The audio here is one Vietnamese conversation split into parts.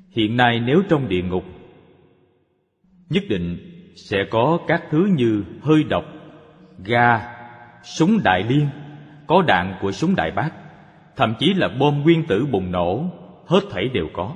Hiện nay nếu trong địa ngục, nhất định sẽ có các thứ như hơi độc, ga, súng đại liên, có đạn của súng đại bác, thậm chí là bom nguyên tử bùng nổ, hết thảy đều có.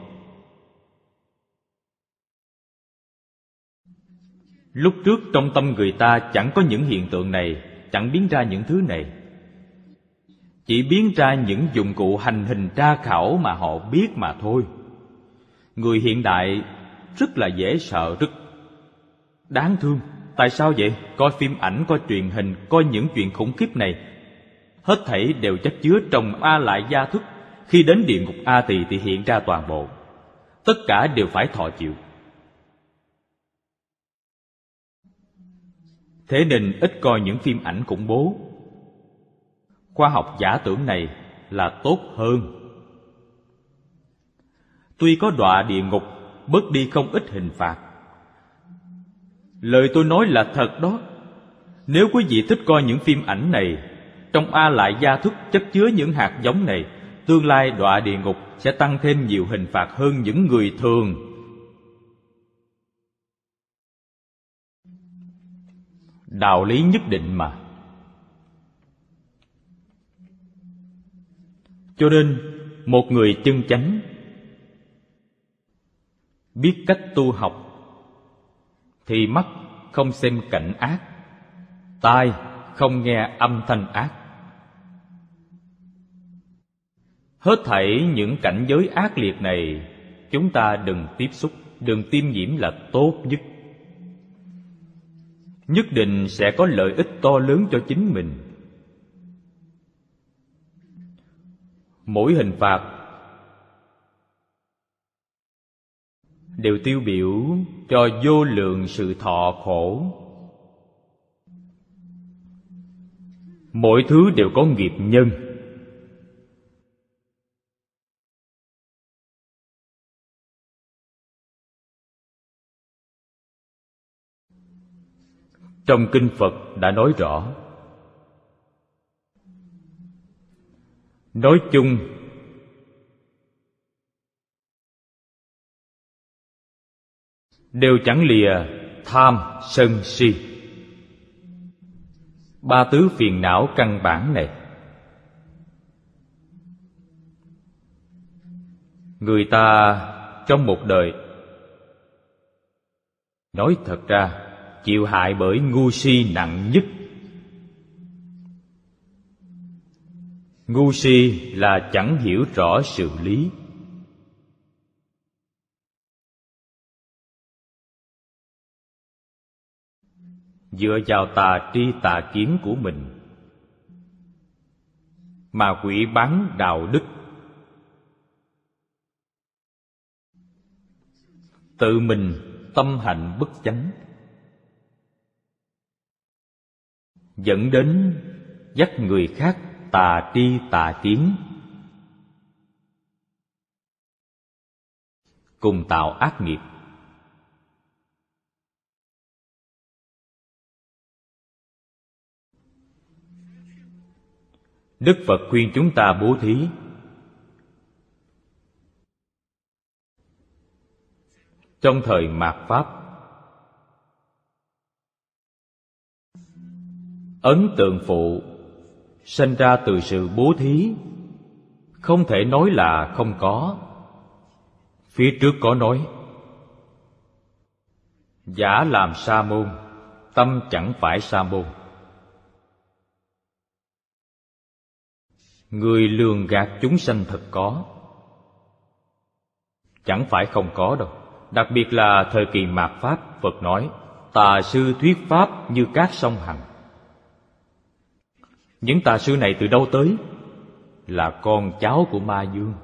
Lúc trước trong tâm người ta chẳng có những hiện tượng này, chẳng biến ra những thứ này. Chỉ biến ra những dụng cụ hành hình tra khảo mà họ biết mà thôi. Người hiện đại rất là dễ sợ, rất đáng thương. Tại sao vậy? Coi phim ảnh, coi truyền hình, coi những chuyện khủng khiếp này, hết thảy đều chất chứa trong A Lại Gia thức. Khi đến địa ngục A Tỳ thì hiện ra toàn bộ. Tất cả đều phải thọ chịu. Thế nên ít coi những phim ảnh khủng bố. Khoa học giả tưởng này là tốt hơn. Tuy có đọa địa ngục, bớt đi không ít hình phạt. Lời tôi nói là thật đó. Nếu quý vị thích coi những phim ảnh này, trong A Lại Gia thức chất chứa những hạt giống này, tương lai đọa địa ngục sẽ tăng thêm nhiều hình phạt hơn những người thường. Đạo lý nhất định mà. Cho nên một người chân chánh biết cách tu học thì mắt không xem cảnh ác, tai không nghe âm thanh ác. Hết thảy những cảnh giới ác liệt này chúng ta đừng tiếp xúc, đừng tiêm nhiễm là tốt nhất. Nhất định sẽ có lợi ích to lớn cho chính mình. Mỗi hình phạt đều tiêu biểu cho vô lượng sự thọ khổ. Mỗi thứ đều có nghiệp nhân. Trong kinh Phật đã nói rõ. Nói chung, đều chẳng lìa tham, sân, si. Ba tứ phiền não căn bản này. Người ta trong một đời, nói thật ra, chịu hại bởi ngu si nặng nhất. Ngu si là chẳng hiểu rõ sự lý. Dựa vào tà tri tà kiến của mình mà hủy báng đạo đức, tự mình tâm hạnh bất chánh, dẫn đến dắt người khác tà tri tà kiến, cùng tạo ác nghiệp. Đức Phật khuyên chúng ta bố thí. Trong thời mạt Pháp, ấn tượng phụ sinh ra từ sự bố thí, không thể nói là không có. Phía trước có nói: giả làm sa môn, tâm chẳng phải sa môn. Người lường gạt chúng sanh thật có, chẳng phải không có đâu. Đặc biệt là thời kỳ mạt Pháp, Phật nói tà sư thuyết pháp như cát sông Hằng. Những tà sư này từ đâu tới? Là con cháu của Ma Dương.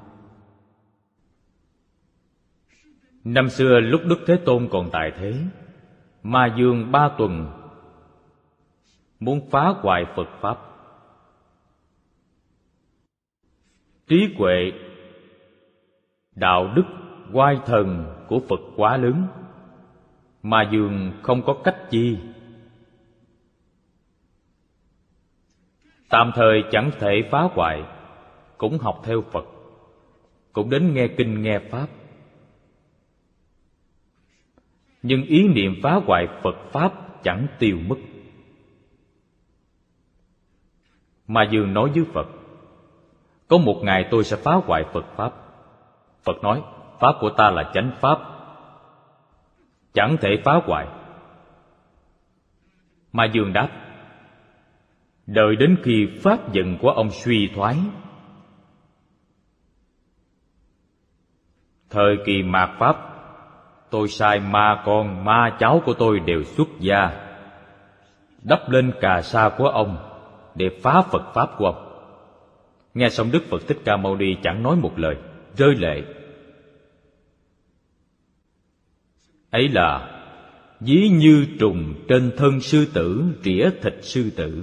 Năm xưa lúc Đức Thế Tôn còn tại thế, Ma Dương 3 tuần muốn phá hoại Phật Pháp. Trí huệ, đạo đức, oai thần của Phật quá lớn, Ma Dương không có cách chi. Tạm thời chẳng thể phá hoại, cũng học theo Phật, cũng đến nghe kinh nghe pháp. nhưng ý niệm phá hoại Phật Pháp chẳng tiêu mất. Ma Dương nói với Phật: có một ngày tôi sẽ phá hoại Phật Pháp. Phật nói: Pháp của ta là chánh Pháp, chẳng thể phá hoại. Ma Dương đáp: đợi đến khi pháp giận của ông suy thoái, thời kỳ mạt Pháp, tôi sai ma con, ma cháu của tôi đều xuất gia, đắp lên cà sa của ông để phá Phật Pháp của ông. Nghe xong Đức Phật Thích Ca Mâu Ni chẳng nói một lời, rơi lệ. Ấy là ví như trùng trên thân sư tử rỉa thịt sư tử.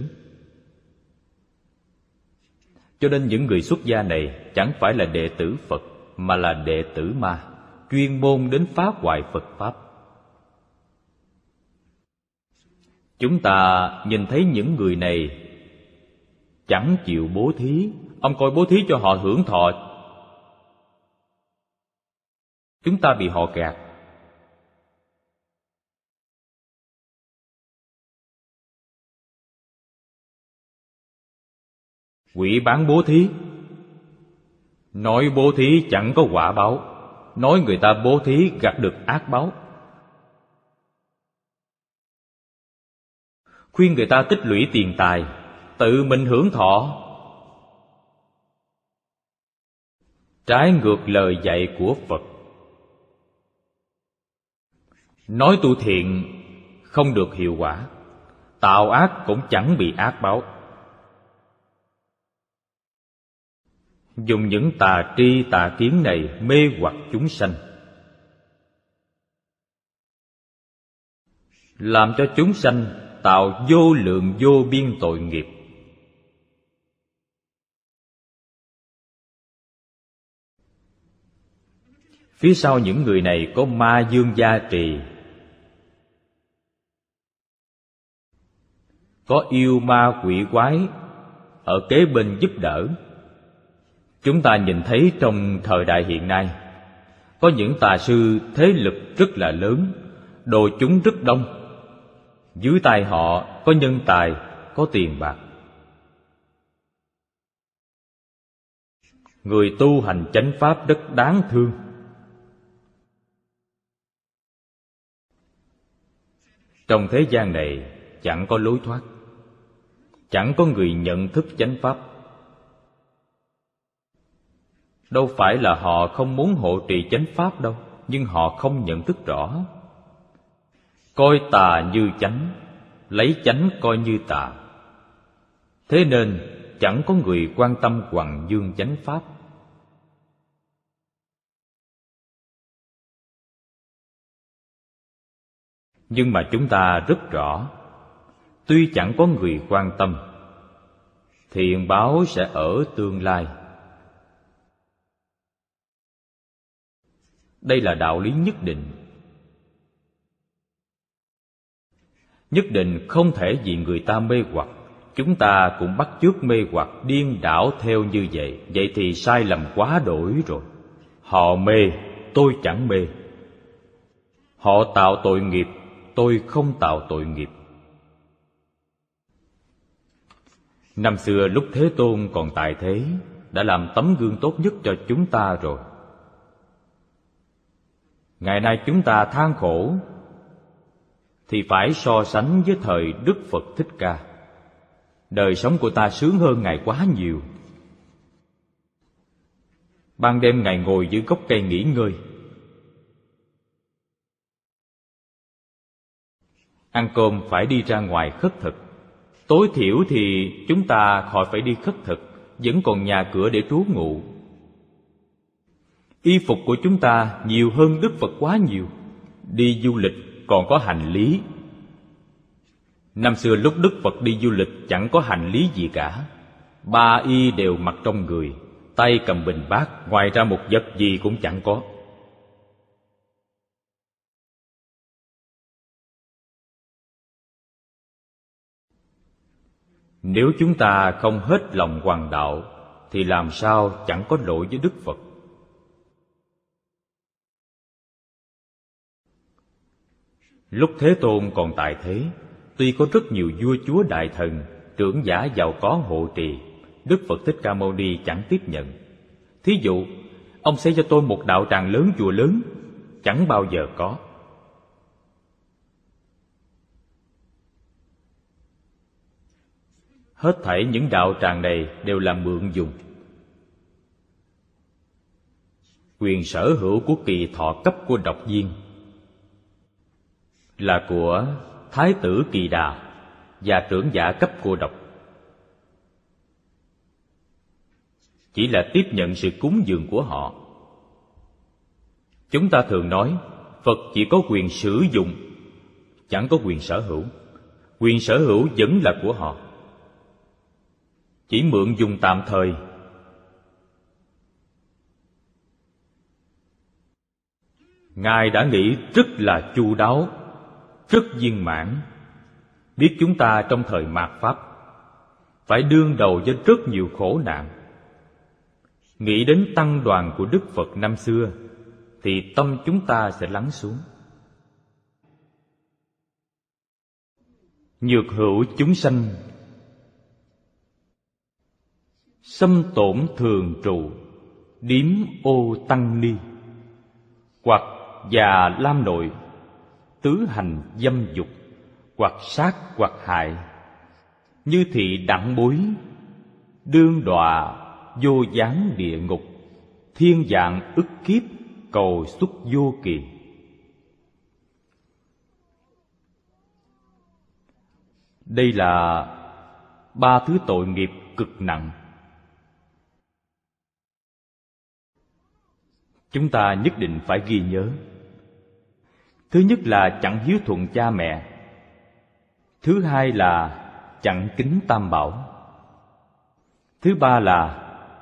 Cho nên những người xuất gia này chẳng phải là đệ tử Phật, mà là đệ tử ma, chuyên môn đến phá hoại Phật Pháp. Chúng ta nhìn thấy những người này chẳng chịu bố thí. Ông coi bố thí cho họ hưởng thọ, chúng ta bị họ gạt. Quỷ bán bố thí, nói bố thí chẳng có quả báo, nói người ta bố thí gặt được ác báo. Khuyên người ta tích lũy tiền tài, tự mình hưởng thọ, trái ngược lời dạy của Phật. Nói tu thiện không được hiệu quả, tạo ác cũng chẳng bị ác báo. Dùng những tà tri tà kiến này mê hoặc chúng sanh, làm cho chúng sanh tạo vô lượng vô biên tội nghiệp. Phía sau những người này có ma dương gia trì, có yêu ma quỷ quái ở kế bên giúp đỡ. Chúng ta nhìn thấy trong thời đại hiện nay, có những tà sư thế lực rất là lớn, đồ chúng rất đông. Dưới tay họ có nhân tài, có tiền bạc. Người tu hành chánh pháp rất đáng thương. Trong thế gian này chẳng có lối thoát, chẳng có người nhận thức chánh pháp. Đâu phải là họ không muốn hộ trì chánh pháp đâu, nhưng họ không nhận thức rõ. Coi tà như chánh, lấy chánh coi như tà. Thế nên chẳng có người quan tâm hoằng dương chánh pháp. Nhưng mà chúng ta rất rõ, tuy chẳng có người quan tâm, thiện báo sẽ ở tương lai. Đây là đạo lý nhất định. Nhất định không thể vì người ta mê hoặc, chúng ta cũng bắt chước mê hoặc điên đảo theo như vậy. Vậy thì sai lầm quá đổi rồi. Họ mê, tôi chẳng mê. Họ tạo tội nghiệp, tôi không tạo tội nghiệp. Năm xưa lúc Thế Tôn còn tại thế, đã làm tấm gương tốt nhất cho chúng ta rồi. Ngày nay chúng ta than khổ thì phải so sánh với thời Đức Phật Thích Ca. Đời sống của ta sướng hơn Ngài quá nhiều. Ban đêm Ngài ngồi dưới gốc cây nghỉ ngơi, ăn cơm phải đi ra ngoài khất thực. Tối thiểu thì chúng ta khỏi phải đi khất thực, vẫn còn nhà cửa để trú ngụ. Y phục của chúng ta nhiều hơn Đức Phật quá nhiều. Đi du lịch còn có hành lý. Năm xưa lúc Đức Phật đi du lịch chẳng có hành lý gì cả. 3 y đều mặc trong người, tay cầm bình bát, ngoài ra một vật gì cũng chẳng có. Nếu chúng ta không hết lòng hoàng đạo thì làm sao chẳng có lỗi với Đức Phật. Lúc Thế Tôn còn tại thế, tuy có rất nhiều vua chúa đại thần, trưởng giả giàu có hộ trì, Đức Phật Thích Ca Mâu Ni chẳng tiếp nhận. Thí dụ, ông xây cho tôi một đạo tràng lớn, chùa lớn, chẳng bao giờ có. Hết thảy những đạo tràng này đều là mượn dùng. Quyền sở hữu của Kỳ Thọ cấp cô độc viên là của Thái tử Kỳ Đà và trưởng giả cấp cô độc. Chỉ là tiếp nhận sự cúng dường của họ. Chúng ta thường nói Phật chỉ có quyền sử dụng, chẳng có quyền sở hữu. Quyền sở hữu vẫn là của họ, chỉ mượn dùng tạm thời. Ngài đã nghĩ rất là chu đáo, rất viên mãn, biết chúng ta trong thời mạt Pháp phải đương đầu với rất nhiều khổ nạn. Nghĩ đến tăng đoàn của Đức Phật năm xưa thì tâm chúng ta sẽ lắng xuống. Nhược hữu chúng sanh, xâm tổn thường trụ, điếm ô tăng ni, hoặc già lam nội, tứ hành dâm dục, hoặc sát hoặc hại, như thị đặng bối, đương đọa vô gián địa ngục, thiên dạng ức kiếp, cầu xuất vô kỳ. Đây là ba thứ tội nghiệp cực nặng. Chúng ta nhất định phải ghi nhớ. Thứ nhất là chẳng hiếu thuận cha mẹ. Thứ hai là chẳng kính Tam Bảo. Thứ ba là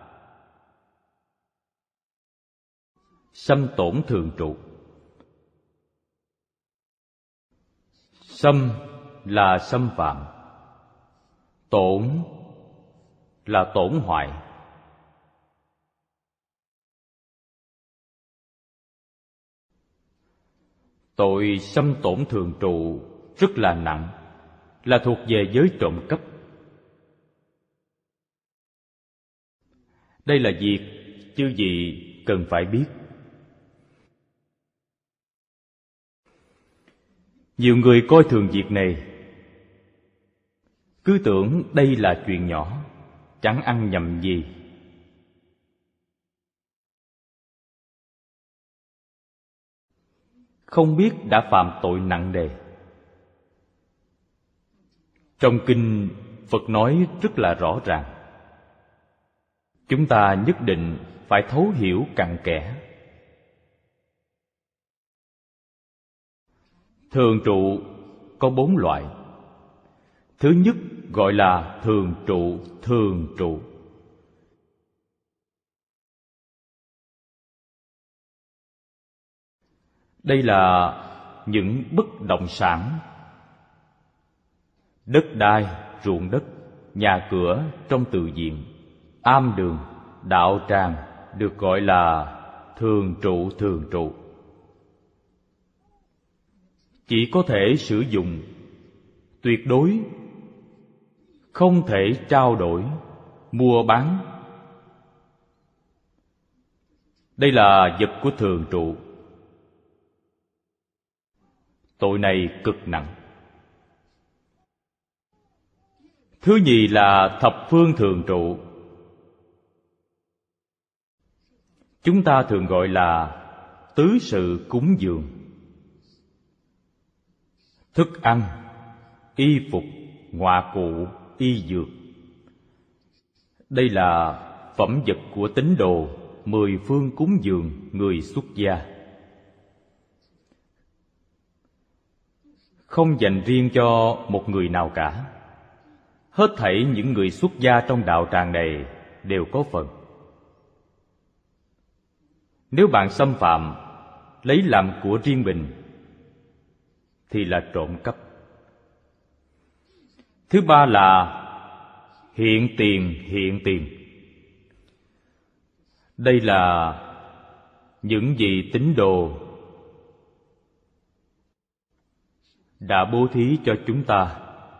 xâm tổn thường trụ. Xâm là xâm phạm, tổn là tổn hoại. Tội xâm tổn thường trụ rất là nặng, là thuộc về giới trộm cắp. Đây là việc chư vị cần phải biết. Nhiều người coi thường việc này, cứ tưởng đây là chuyện nhỏ, chẳng ăn nhầm gì. Không biết đã phạm tội nặng nề. Trong kinh Phật nói rất là rõ ràng, chúng ta nhất định phải thấu hiểu cặn kẽ. Thường trụ có 4 loại. Thứ nhất gọi là thường trụ, thường trụ. Đây là những bất động sản, đất đai, ruộng đất, nhà cửa trong tự viện, am đường, đạo tràng được gọi là thường trụ, thường trụ. Chỉ có thể sử dụng, tuyệt đối không thể trao đổi, mua bán. Đây là vật của thường trụ. Tội này cực nặng. Thứ nhì là thập phương thường trụ. Chúng ta thường gọi là tứ sự cúng dường. Thức ăn, y phục, ngoại cụ, y dược. Đây là phẩm vật của tín đồ 10 phương cúng dường người xuất gia. Không dành riêng cho một người nào cả. Hết thảy những người xuất gia trong đạo tràng này đều có phần. Nếu bạn xâm phạm, lấy làm của riêng mình thì là trộm cắp. Thứ ba là hiện tiền, hiện tiền. Đây là những vị tín đồ đã bố thí cho chúng ta.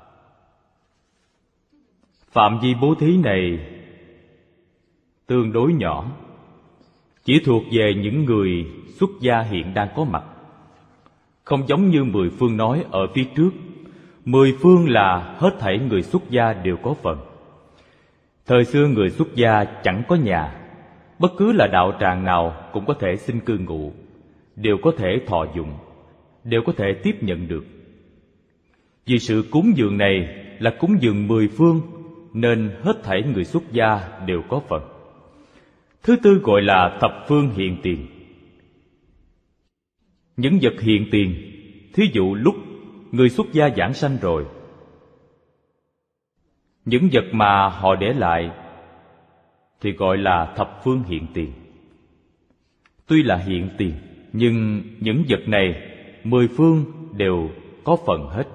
Phạm vi bố thí này tương đối nhỏ, chỉ thuộc về những người xuất gia hiện đang có mặt. Không giống như mười phương nói ở phía trước, mười phương là hết thảy người xuất gia đều có phần. Thời xưa người xuất gia chẳng có nhà, bất cứ là đạo tràng nào cũng có thể xin cư ngụ, đều có thể thọ dụng, đều có thể tiếp nhận được. Vì sự cúng dường này là cúng dường mười phương, nên hết thảy người xuất gia đều có phần. Thứ tư gọi là thập phương hiện tiền. Những vật hiện tiền, thí dụ lúc người xuất gia giảng sanh rồi, những vật mà họ để lại thì gọi là thập phương hiện tiền. Tuy là hiện tiền, nhưng những vật này mười phương đều có phần hết.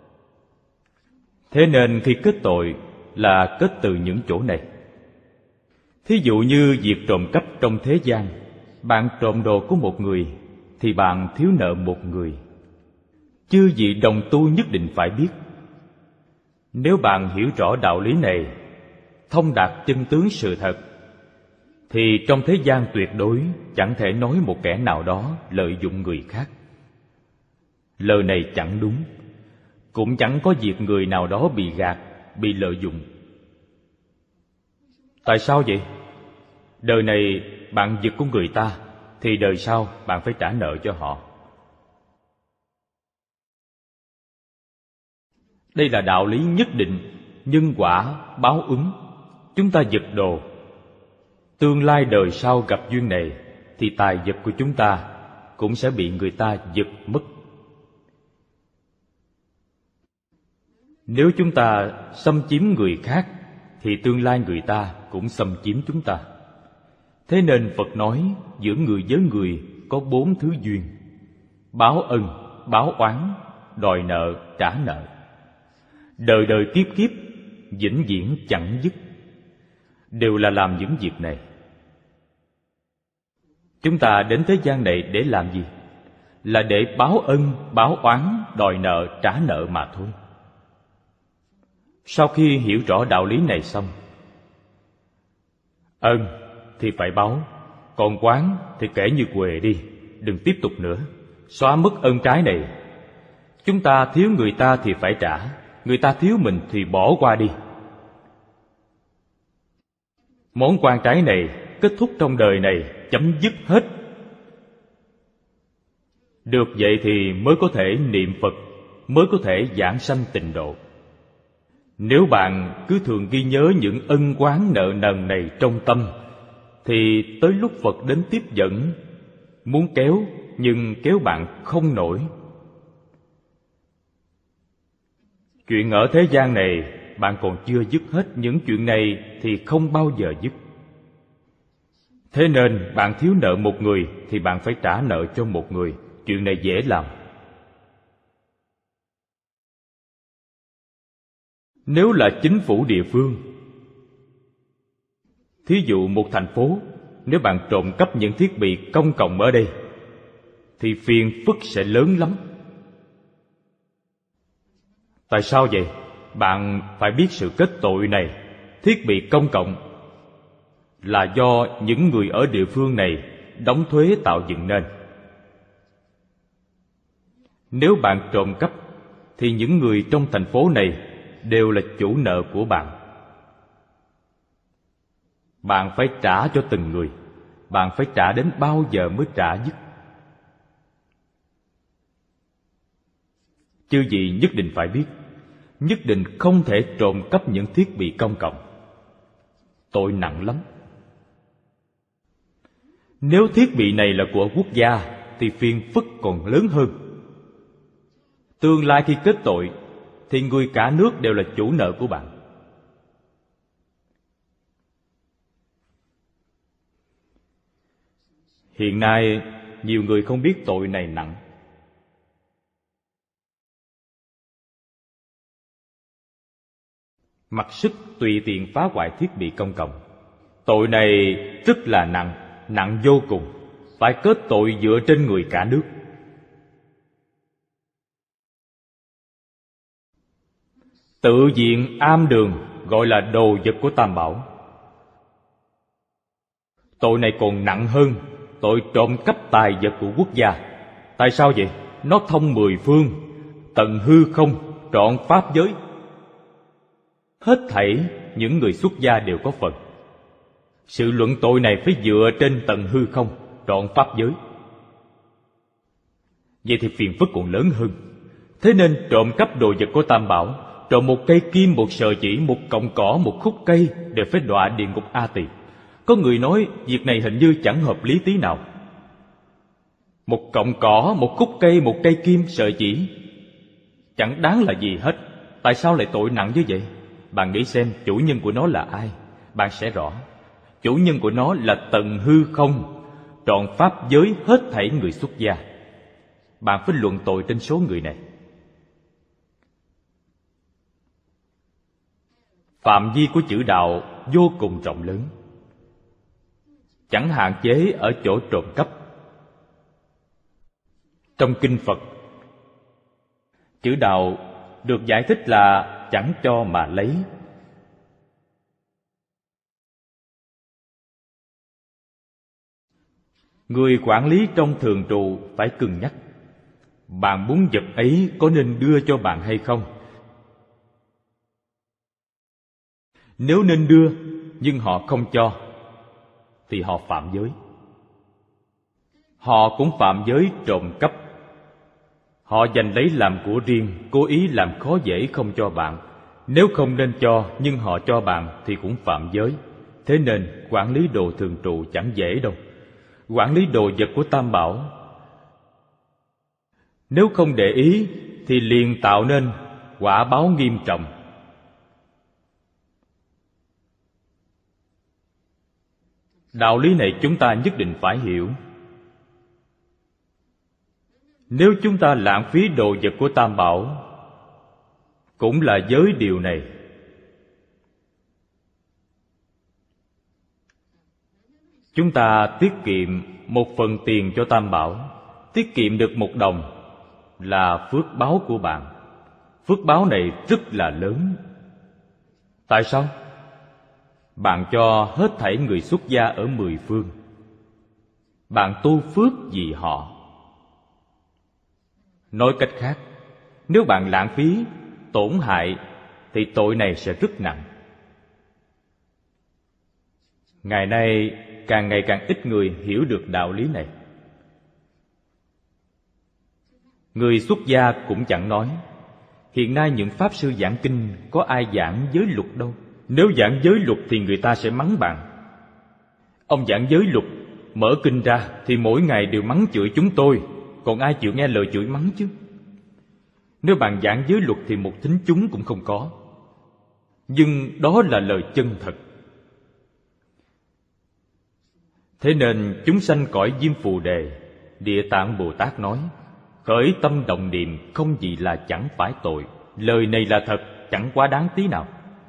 Thế nên khi kết tội là kết từ những chỗ này. Thí dụ như việc trộm cắp trong thế gian, bạn trộm đồ của một người thì bạn thiếu nợ một người. Chư vị đồng tu nhất định phải biết. Nếu bạn hiểu rõ đạo lý này, thông đạt chân tướng sự thật, thì trong thế gian tuyệt đối chẳng thể nói một kẻ nào đó lợi dụng người khác. Lời này chẳng đúng, cũng chẳng có việc người nào đó bị gạt, bị lợi dụng. Tại sao vậy? Đời này bạn giật của người ta, thì đời sau bạn phải trả nợ cho họ. Đây là đạo lý nhất định, nhân quả, báo ứng. Chúng ta giật đồ, tương lai đời sau gặp duyên này, thì tài vật của chúng ta cũng sẽ bị người ta giật mất. Nếu chúng ta xâm chiếm người khác, thì tương lai người ta cũng xâm chiếm chúng ta. Thế nên Phật nói giữa người với người có 4 thứ duyên: báo ân, báo oán, đòi nợ, trả nợ. Đời đời kiếp kiếp, vĩnh viễn chẳng dứt, đều là làm những việc này. Chúng ta đến thế gian này để làm gì? Là để báo ân, báo oán, đòi nợ, trả nợ mà thôi. Sau khi hiểu rõ đạo lý này xong, ân thì phải báo, còn oán thì kể như què đi, đừng tiếp tục nữa, xóa mất ân trái này. Chúng ta thiếu người ta thì phải trả, người ta thiếu mình thì bỏ qua đi. Món quan trái này kết thúc trong đời này, chấm dứt hết. Được vậy thì mới có thể niệm Phật, mới có thể giảng sanh tịnh độ. Nếu bạn cứ thường ghi nhớ những ân oán nợ nần này trong tâm, thì tới lúc Phật đến tiếp dẫn, muốn kéo nhưng kéo bạn không nổi. Chuyện ở thế gian này bạn còn chưa dứt hết, những chuyện này thì không bao giờ dứt. Thế nên bạn thiếu nợ một người thì bạn phải trả nợ cho một người. Chuyện này dễ làm. Nếu là chính phủ địa phương, thí dụ một thành phố, nếu bạn trộm cắp những thiết bị công cộng ở đây, thì phiền phức sẽ lớn lắm. Tại sao vậy? Bạn phải biết sự kết tội này. Thiết bị công cộng là do những người ở địa phương này đóng thuế tạo dựng nên. Nếu bạn trộm cắp, thì những người trong thành phố này đều là chủ nợ của bạn. Bạn phải trả cho từng người. Bạn phải trả đến bao giờ mới trả dứt? Chư vị nhất định phải biết, nhất định không thể trộm cắp những thiết bị công cộng. Tội nặng lắm. Nếu thiết bị này là của quốc gia thì phiền phức còn lớn hơn. Tương lai khi kết tội thì người cả nước đều là chủ nợ của bạn. Hiện nay nhiều người không biết tội này nặng. Mặc sức tùy tiện phá hoại thiết bị công cộng. Tội này rất là nặng, nặng vô cùng, phải kết tội dựa trên người cả nước. Tự diện am đường gọi là đồ vật của Tam Bảo. Tội này còn nặng hơn tội trộm cắp tài vật của quốc gia. Tại sao vậy? Nó thông mười phương, tận hư không, trọn pháp giới. Hết thảy những người xuất gia đều có phần. Sự luận tội này phải dựa trên tận hư không, trọn pháp giới. Vậy thì phiền phức còn lớn hơn. Thế nên trộm cắp đồ vật của Tam Bảo, trộm một cây kim, một sợi chỉ, một cọng cỏ, một khúc cây đều phải đọa địa ngục A Tỳ. Có người nói việc này hình như chẳng hợp lý tí nào. Một cọng cỏ, một khúc cây, một cây kim, sợi chỉ chẳng đáng là gì hết. Tại sao lại tội nặng như vậy? Bạn nghĩ xem chủ nhân của nó là ai? Bạn sẽ rõ. Chủ nhân của nó là tận hư không, trọn pháp giới hết thảy người xuất gia. Bạn phải luận tội trên số người này. Phạm vi của chữ đạo vô cùng rộng lớn, chẳng hạn chế ở chỗ trộm cắp. Trong kinh Phật, chữ đạo được giải thích là chẳng cho mà lấy. Người quản lý trong thường trụ phải cân nhắc, bạn muốn vật ấy có nên đưa cho bạn hay không? Nếu nên đưa nhưng họ không cho thì họ phạm giới. Họ cũng phạm giới trộm cắp. Họ giành lấy làm của riêng, cố ý làm khó dễ không cho bạn. Nếu không nên cho nhưng họ cho bạn thì cũng phạm giới. Thế nên quản lý đồ thường trụ chẳng dễ đâu. Quản lý đồ vật của Tam Bảo, nếu không để ý thì liền tạo nên quả báo nghiêm trọng. Đạo lý này chúng ta nhất định phải hiểu. Nếu chúng ta lãng phí đồ vật của Tam Bảo, cũng là giới điều này. Chúng ta tiết kiệm một phần tiền cho Tam Bảo, tiết kiệm được 1 đồng là phước báo của bạn. Phước báo này rất là lớn. Tại sao? Bạn cho hết thảy người xuất gia ở 10 phương. Bạn tu phước vì họ. Nói cách khác, nếu bạn lãng phí, tổn hại thì tội này sẽ rất nặng. Ngày nay càng ngày càng ít người hiểu được đạo lý này. Người xuất gia cũng chẳng nói. Hiện nay những pháp sư giảng kinh có ai giảng giới luật đâu. Nếu giảng giới luật thì người ta sẽ mắng bạn. Ông giảng giới luật, mở kinh ra thì mỗi ngày đều mắng chửi chúng tôi, còn ai chịu nghe lời chửi mắng chứ? Nếu bạn giảng giới luật thì một thính chúng cũng không có. Nhưng đó là lời chân thật. Thế nên chúng sanh cõi Diêm Phù Đề, Địa Tạng Bồ Tát nói, khởi tâm động niệm không gì là chẳng phải tội. Lời này là thật, chẳng quá đáng tí nào.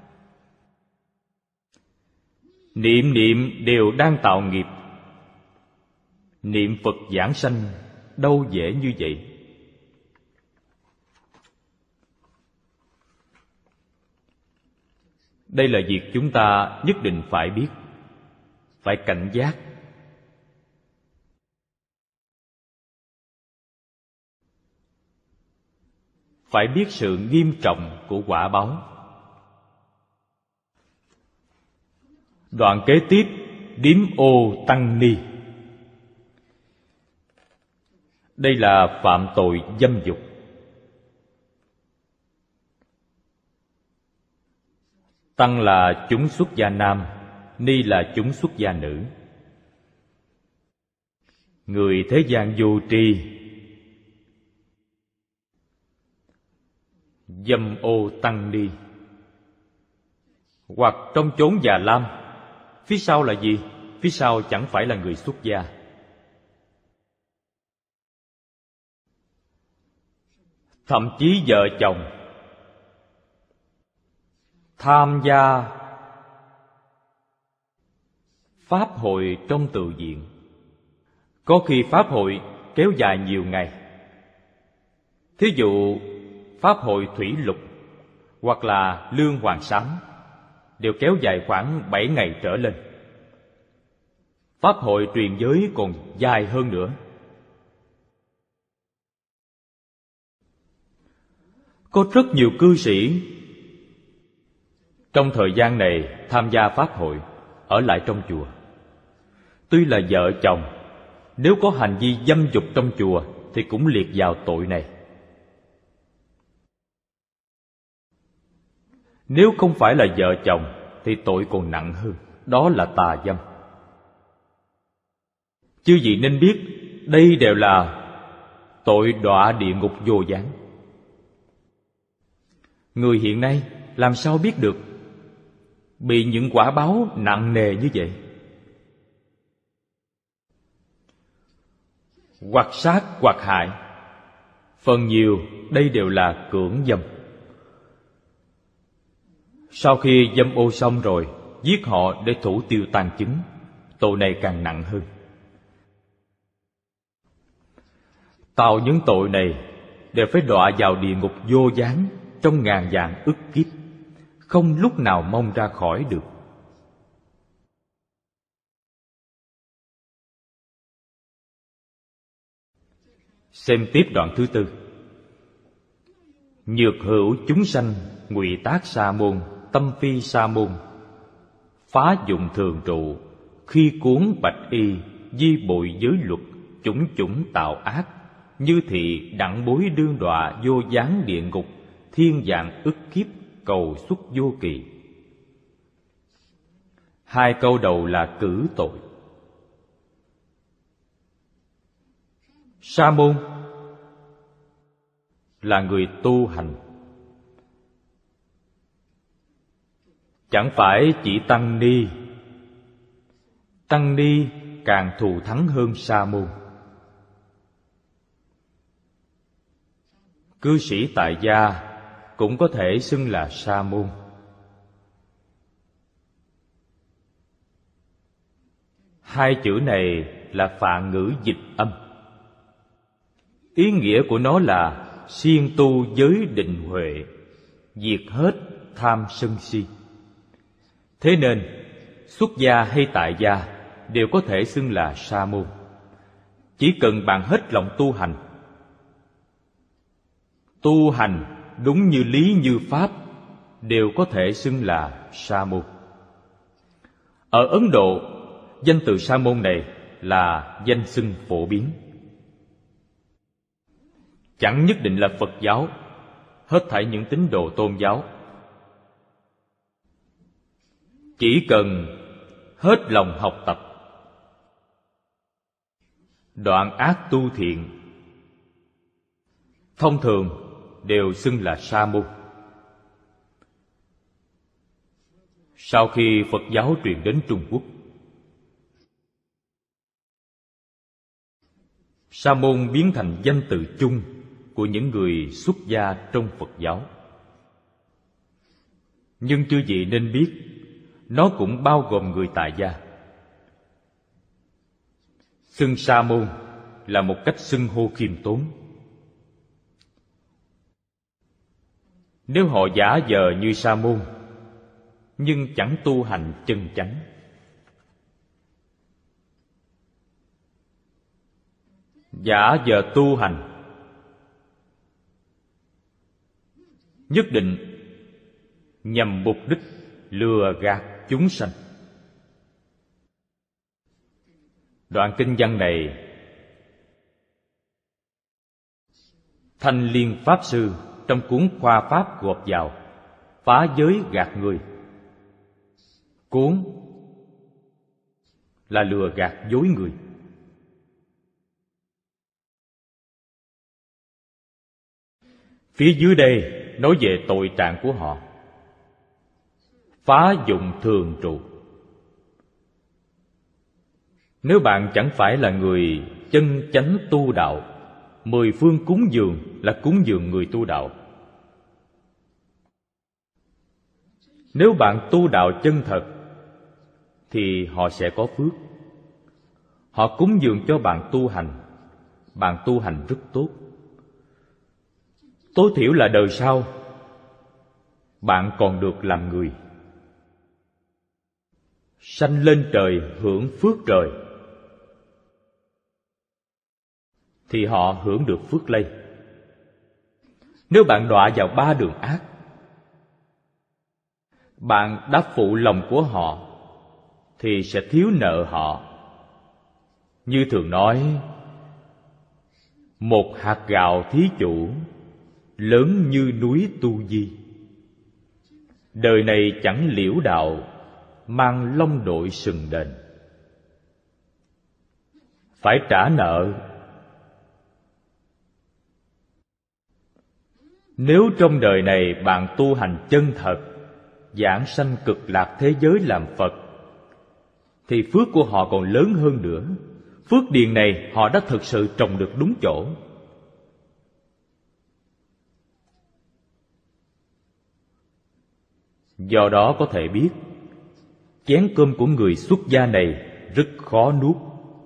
Niệm niệm đều đang tạo nghiệp. Niệm Phật giảng sanh đâu dễ như vậy. Đây là việc chúng ta nhất định phải biết, phải cảnh giác. Phải biết sự nghiêm trọng của quả báo. Đoạn kế tiếp, điếm ô tăng ni. Đây là phạm tội dâm dục. Tăng là chúng xuất gia nam, ni là chúng xuất gia nữ. Người thế gian vô tri, dâm ô tăng ni. Hoặc trong chốn già lam, phía sau là gì? Phía sau chẳng phải là người xuất gia. Thậm chí vợ chồng tham gia pháp hội trong tự viện. Có khi pháp hội kéo dài nhiều ngày. Thí dụ pháp hội thủy lục hoặc là lương hoàng sám, đều kéo dài khoảng 7 ngày trở lên. Pháp hội truyền giới còn dài hơn nữa. Có rất nhiều cư sĩ trong thời gian này tham gia pháp hội, ở lại trong chùa. Tuy là vợ chồng, nếu có hành vi dâm dục trong chùa thì cũng liệt vào tội này. Nếu không phải là vợ chồng thì tội còn nặng hơn, đó là tà dâm. Chư vị nên biết, đây đều là tội đọa địa ngục vô gián. Người hiện nay làm sao biết được bị những quả báo nặng nề như vậy? Hoặc sát hoặc hại, phần nhiều đây đều là cưỡng dâm. Sau khi dâm ô xong rồi, giết họ để thủ tiêu tàn chứng, tội này càng nặng hơn. Tạo những tội này đều phải đọa vào địa ngục vô gián trong ngàn vạn ức kiếp, không lúc nào mong ra khỏi được. Xem tiếp đoạn thứ 4. Nhược hữu chúng sanh ngụy tác sa môn, tâm phi sa môn, phá dụng thường trụ, khi cuốn bạch y, di bội giới luật, chủng chủng tạo ác, như thị đặng bối đương đọa vô gián địa ngục, thiên vạn ức kiếp, cầu xuất vô kỳ. Hai câu đầu là cử tội. Sa môn là người tu hành, chẳng phải chỉ tăng ni. Tăng ni càng thù thắng hơn sa môn. Cư sĩ tại gia cũng có thể xưng là sa môn. Hai chữ này là phạn ngữ dịch âm. Ý nghĩa của nó là siêng tu giới định huệ, diệt hết tham sân si. Thế nên xuất gia hay tại gia đều có thể xưng là sa môn. Chỉ cần bạn hết lòng tu hành đúng như lý như pháp, đều có thể xưng là sa môn. Ở Ấn Độ, danh từ sa môn này là danh xưng phổ biến, chẳng nhất định là Phật giáo, hết thảy những tín đồ tôn giáo. Chỉ cần hết lòng học tập, đoạn ác tu thiện, thông thường đều xưng là sa môn. Sau khi Phật giáo truyền đến Trung Quốc, sa môn biến thành danh từ chung của những người xuất gia trong Phật giáo. Nhưng chư vị nên biết, nó cũng bao gồm người tại gia. Xưng sa môn là một cách xưng hô khiêm tốn. Nếu họ giả vờ như sa môn nhưng chẳng tu hành chân chánh, giả vờ tu hành, nhất định nhằm mục đích lừa gạt chúng sanh. Đoạn kinh văn này, Thanh Liên Pháp Sư trong cuốn Khoa Pháp gộp vào phá giới gạt người. Cuốn là lừa gạt dối người. Phía dưới đây nói về tội trạng của họ. Phá dụng thường trụ. Nếu bạn chẳng phải là người chân chánh tu đạo, 10 phương cúng dường là cúng dường người tu đạo. Nếu bạn tu đạo chân thật thì họ sẽ có phước. Họ cúng dường cho bạn tu hành rất tốt. Tối thiểu là đời sau bạn còn được làm người. Sanh lên trời hưởng phước trời, thì họ hưởng được phước lây. Nếu bạn đọa vào ba đường ác, bạn đã phụ lòng của họ, thì sẽ thiếu nợ họ. Như thường nói, một hạt gạo thí chủ, lớn như núi Tu Di. Đời này chẳng liễu đạo, mang long đội sừng đền. Phải trả nợ. Nếu trong đời này bạn tu hành chân thật, giảng sanh cực lạc thế giới làm Phật, thì phước của họ còn lớn hơn nữa. Phước điền này họ đã thực sự trồng được đúng chỗ. Do đó có thể biết, chén cơm của người xuất gia này rất khó nuốt.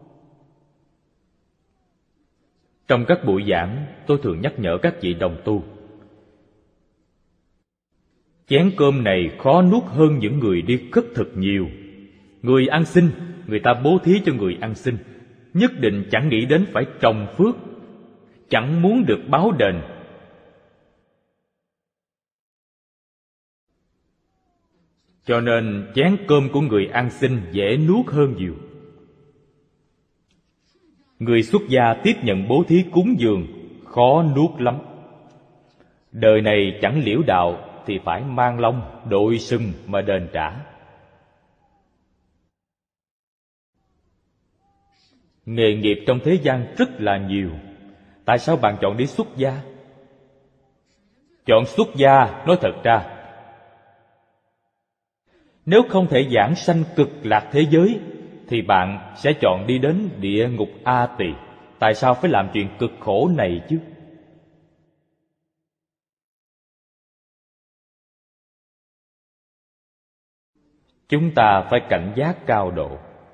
Trong các buổi giảng, tôi thường nhắc nhở các vị đồng tu, chén cơm này khó nuốt hơn những người đi khất thực nhiều. Người ăn xin, người ta bố thí cho người ăn xin, nhất định chẳng nghĩ đến phải trồng phước, chẳng muốn được báo đền. Cho nên chén cơm của người ăn xin dễ nuốt hơn nhiều. Người xuất gia tiếp nhận bố thí cúng dường khó nuốt lắm. Đời này chẳng liễu đạo thì phải mang long đội sừng mà đền trả. Nghề nghiệp trong thế gian rất là nhiều. Tại sao bạn chọn đi xuất gia? Chọn xuất gia, nói thật ra, nếu không thể giảng sanh cực lạc thế giới, thì bạn sẽ chọn đi đến địa ngục A Tỳ. Tại sao phải làm chuyện cực khổ này chứ? Chúng ta phải cảnh giác cao độ.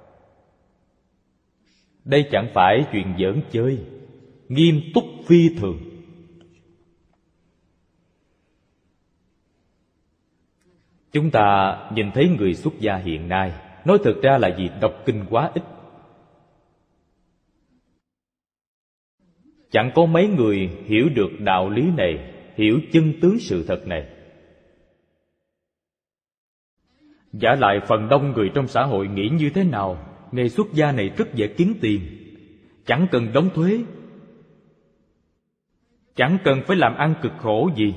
Đây chẳng phải chuyện giỡn chơi, nghiêm túc phi thường. Chúng ta nhìn thấy người xuất gia hiện nay, nói thực ra là vì đọc kinh quá ít. Chẳng có mấy người hiểu được đạo lý này, hiểu chân tướng sự thật này. Vả lại phần đông người trong xã hội nghĩ như thế nào? Nghề xuất gia này rất dễ kiếm tiền, chẳng cần đóng thuế, chẳng cần phải làm ăn cực khổ gì.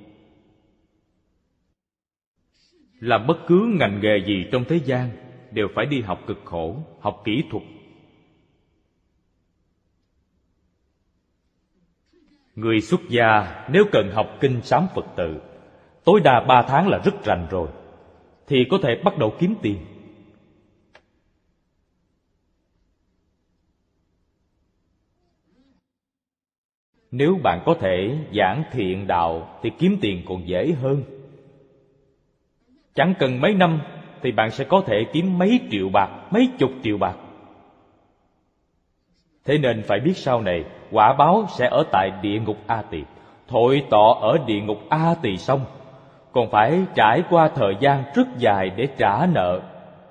Làm bất cứ ngành nghề gì trong thế gian đều phải đi học cực khổ, học kỹ thuật. Người xuất gia nếu cần học kinh sám Phật tự, tối đa 3 tháng là rất rành rồi, thì có thể bắt đầu kiếm tiền. Nếu bạn có thể giảng thiện đạo thì kiếm tiền còn dễ hơn. Chẳng cần mấy năm thì bạn sẽ có thể kiếm mấy triệu bạc, mấy chục triệu bạc. Thế nên phải biết sau này quả báo sẽ ở tại địa ngục A Tỳ. Thội tọa ở địa ngục A Tỳ xong, còn phải trải qua thời gian rất dài để trả nợ.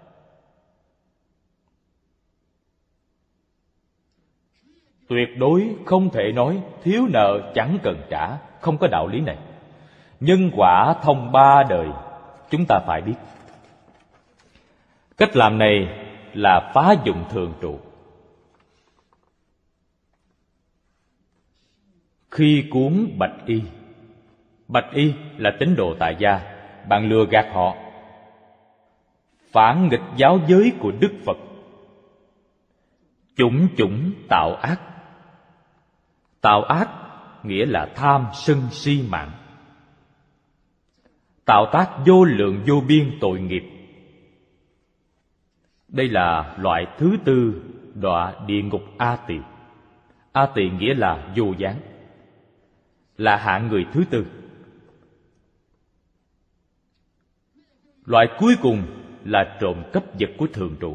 Tuyệt đối không thể nói thiếu nợ chẳng cần trả, không có đạo lý này. Nhân quả thông 3 đời, chúng ta phải biết. Cách làm này là phá dụng thường trụ. Khi cuốn bạch y là tín đồ tại gia, bạn lừa gạt họ, phản nghịch giáo giới của Đức Phật, chủng tạo ác. Tạo ác nghĩa là tham sân si mạng, tạo tác vô lượng vô biên tội nghiệp. Đây là loại thứ tư đọa địa ngục A Tỳ. A Tỳ nghĩa là vô gián, là hạng người thứ tư. Loại cuối cùng là trộm cắp vật của thường trụ.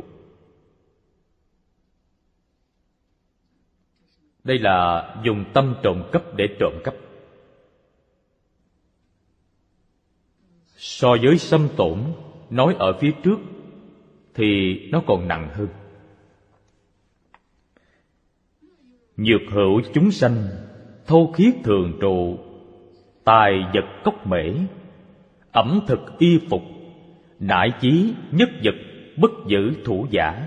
Đây là dùng tâm trộm cắp để trộm cắp. So với xâm tổn nói ở phía trước thì nó còn nặng hơn. Nhược hữu chúng sanh, thô khiết thường trụ, tài vật cốc mễ, ẩm thực y phục, nại chí nhất vật, bất giữ thủ giả.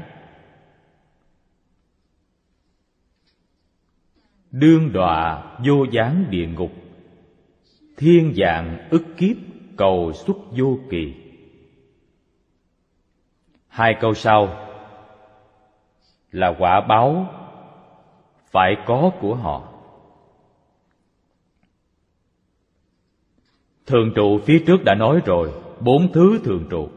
Đương đọa vô gián địa ngục, thiên dạng ức kiếp cầu xuất vô kỳ. Hai câu sau là quả báo phải có của họ. Thường trụ phía trước đã nói rồi, 4 thứ thường trụ.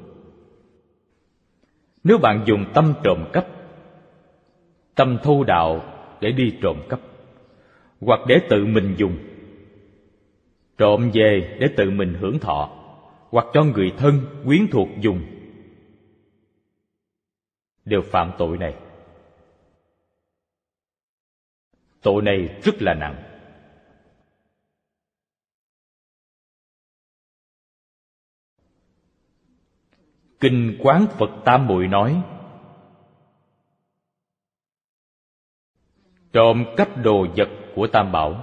Nếu bạn dùng tâm trộm cắp, tâm thô đạo để đi trộm cắp, hoặc để tự mình dùng, trộm về để tự mình hưởng thọ, hoặc cho người thân, quyến thuộc dùng, đều phạm tội này. Tội này rất là nặng. Kinh Quán Phật Tam Muội nói, trộm cắp đồ vật của Tam Bảo,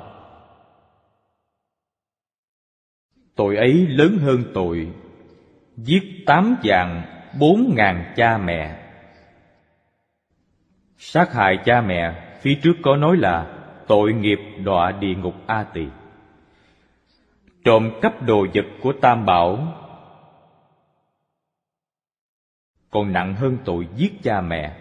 tội ấy lớn hơn tội giết 8 vạn 4 ngàn cha mẹ. Sát hại cha mẹ phía trước có nói là tội nghiệp đọa địa ngục A Tỳ. Trộm cắp đồ vật của Tam Bảo còn nặng hơn tội giết cha mẹ.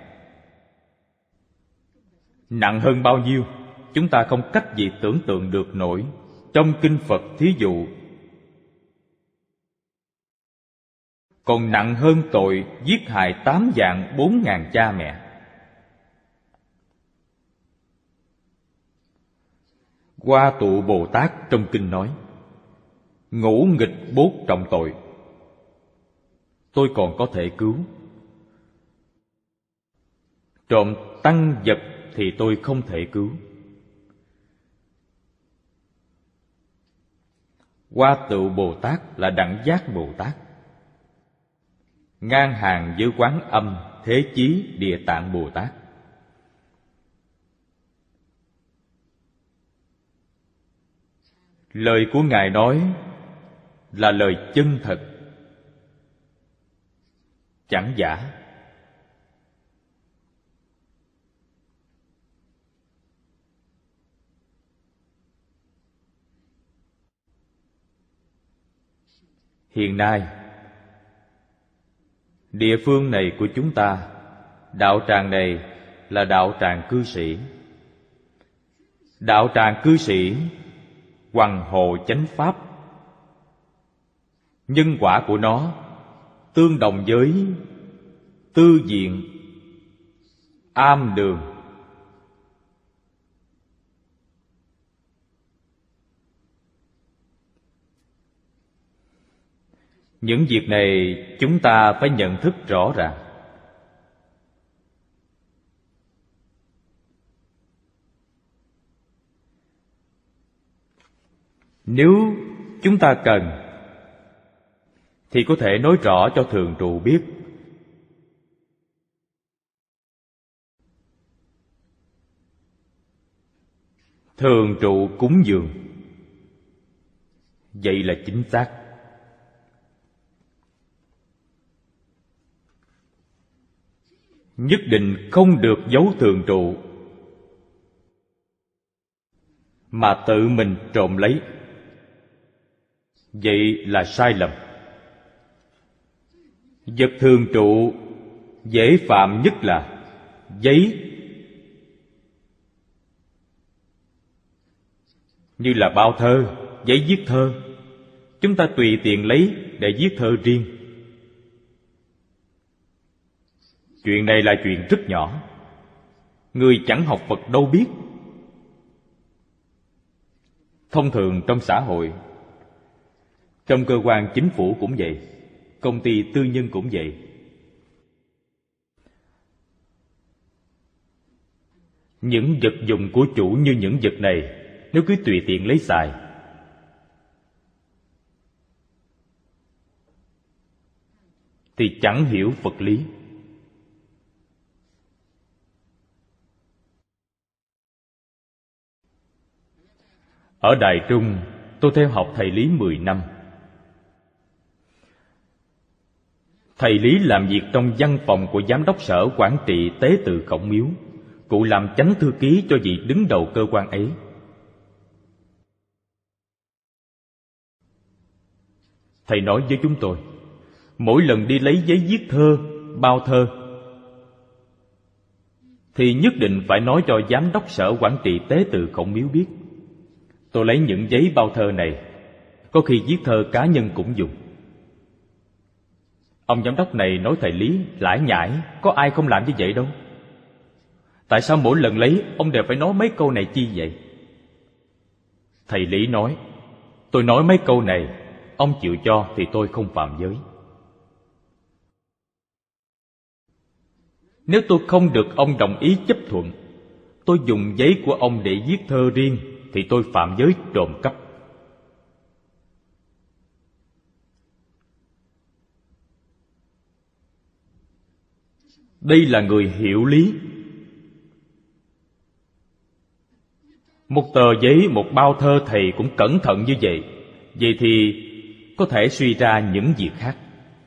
Nặng hơn bao nhiêu chúng ta không cách gì tưởng tượng được nổi. Trong kinh Phật thí dụ còn nặng hơn tội giết hại 8 vạn 4 ngàn cha mẹ. Hoa Tụ Bồ Tát trong kinh nói, ngũ nghịch bốt trọng tội tôi còn có thể cứu, trộm tăng vật thì tôi không thể cứu. Hoa Tụ Bồ Tát là Đẳng Giác Bồ Tát, ngang hàng với Quán Âm, Thế Chí, Địa Tạng Bồ Tát. Lời của Ngài nói là lời chân thật, chẳng giả. Hiện nay, địa phương này của chúng ta, đạo tràng này là đạo tràng cư sĩ. Đạo tràng cư sĩ hoằng hồ chánh pháp, nhân quả của nó tương đồng với tư viện, am đường. Những việc này chúng ta phải nhận thức rõ ràng. Nếu chúng ta cần thì có thể nói rõ cho thường trụ biết. Thường trụ cúng dường, vậy là chính xác. Nhất định không được giấu thường trụ mà tự mình trộm lấy, vậy là sai lầm. Vật thường trụ dễ phạm nhất là giấy, như là bao thơ, giấy viết thơ. Chúng ta tùy tiện lấy để viết thơ riêng. Chuyện này là chuyện rất nhỏ, người chẳng học Phật đâu biết. Thông thường trong xã hội, trong cơ quan chính phủ cũng vậy, công ty tư nhân cũng vậy. Những vật dụng của chủ như những vật này, nếu cứ tùy tiện lấy xài, thì chẳng hiểu vật lý. Ở Đài Trung, tôi theo học thầy Lý 10 năm. Thầy Lý làm việc trong văn phòng của giám đốc sở quản trị tế tự Khổng Miếu. Cụ làm chánh thư ký cho vị đứng đầu cơ quan ấy. Thầy nói với chúng tôi, mỗi lần đi lấy giấy viết thơ, bao thơ, thì nhất định phải nói cho giám đốc sở quản trị tế tự Khổng Miếu biết. Tôi lấy những giấy bao thơ này, có khi viết thơ cá nhân cũng dùng. Ông giám đốc này nói thầy Lý lải nhải, có ai không làm như vậy đâu. Tại sao mỗi lần lấy ông đều phải nói mấy câu này chi vậy? Thầy Lý nói, tôi nói mấy câu này, ông chịu cho thì tôi không phạm giới. Nếu tôi không được ông đồng ý chấp thuận, tôi dùng giấy của ông để viết thơ riêng, thì tôi phạm giới trộm cắp. Đây là người hiểu lý. Một tờ giấy, một bao thơ thầy cũng cẩn thận như vậy. Vậy thì có thể suy ra những việc khác.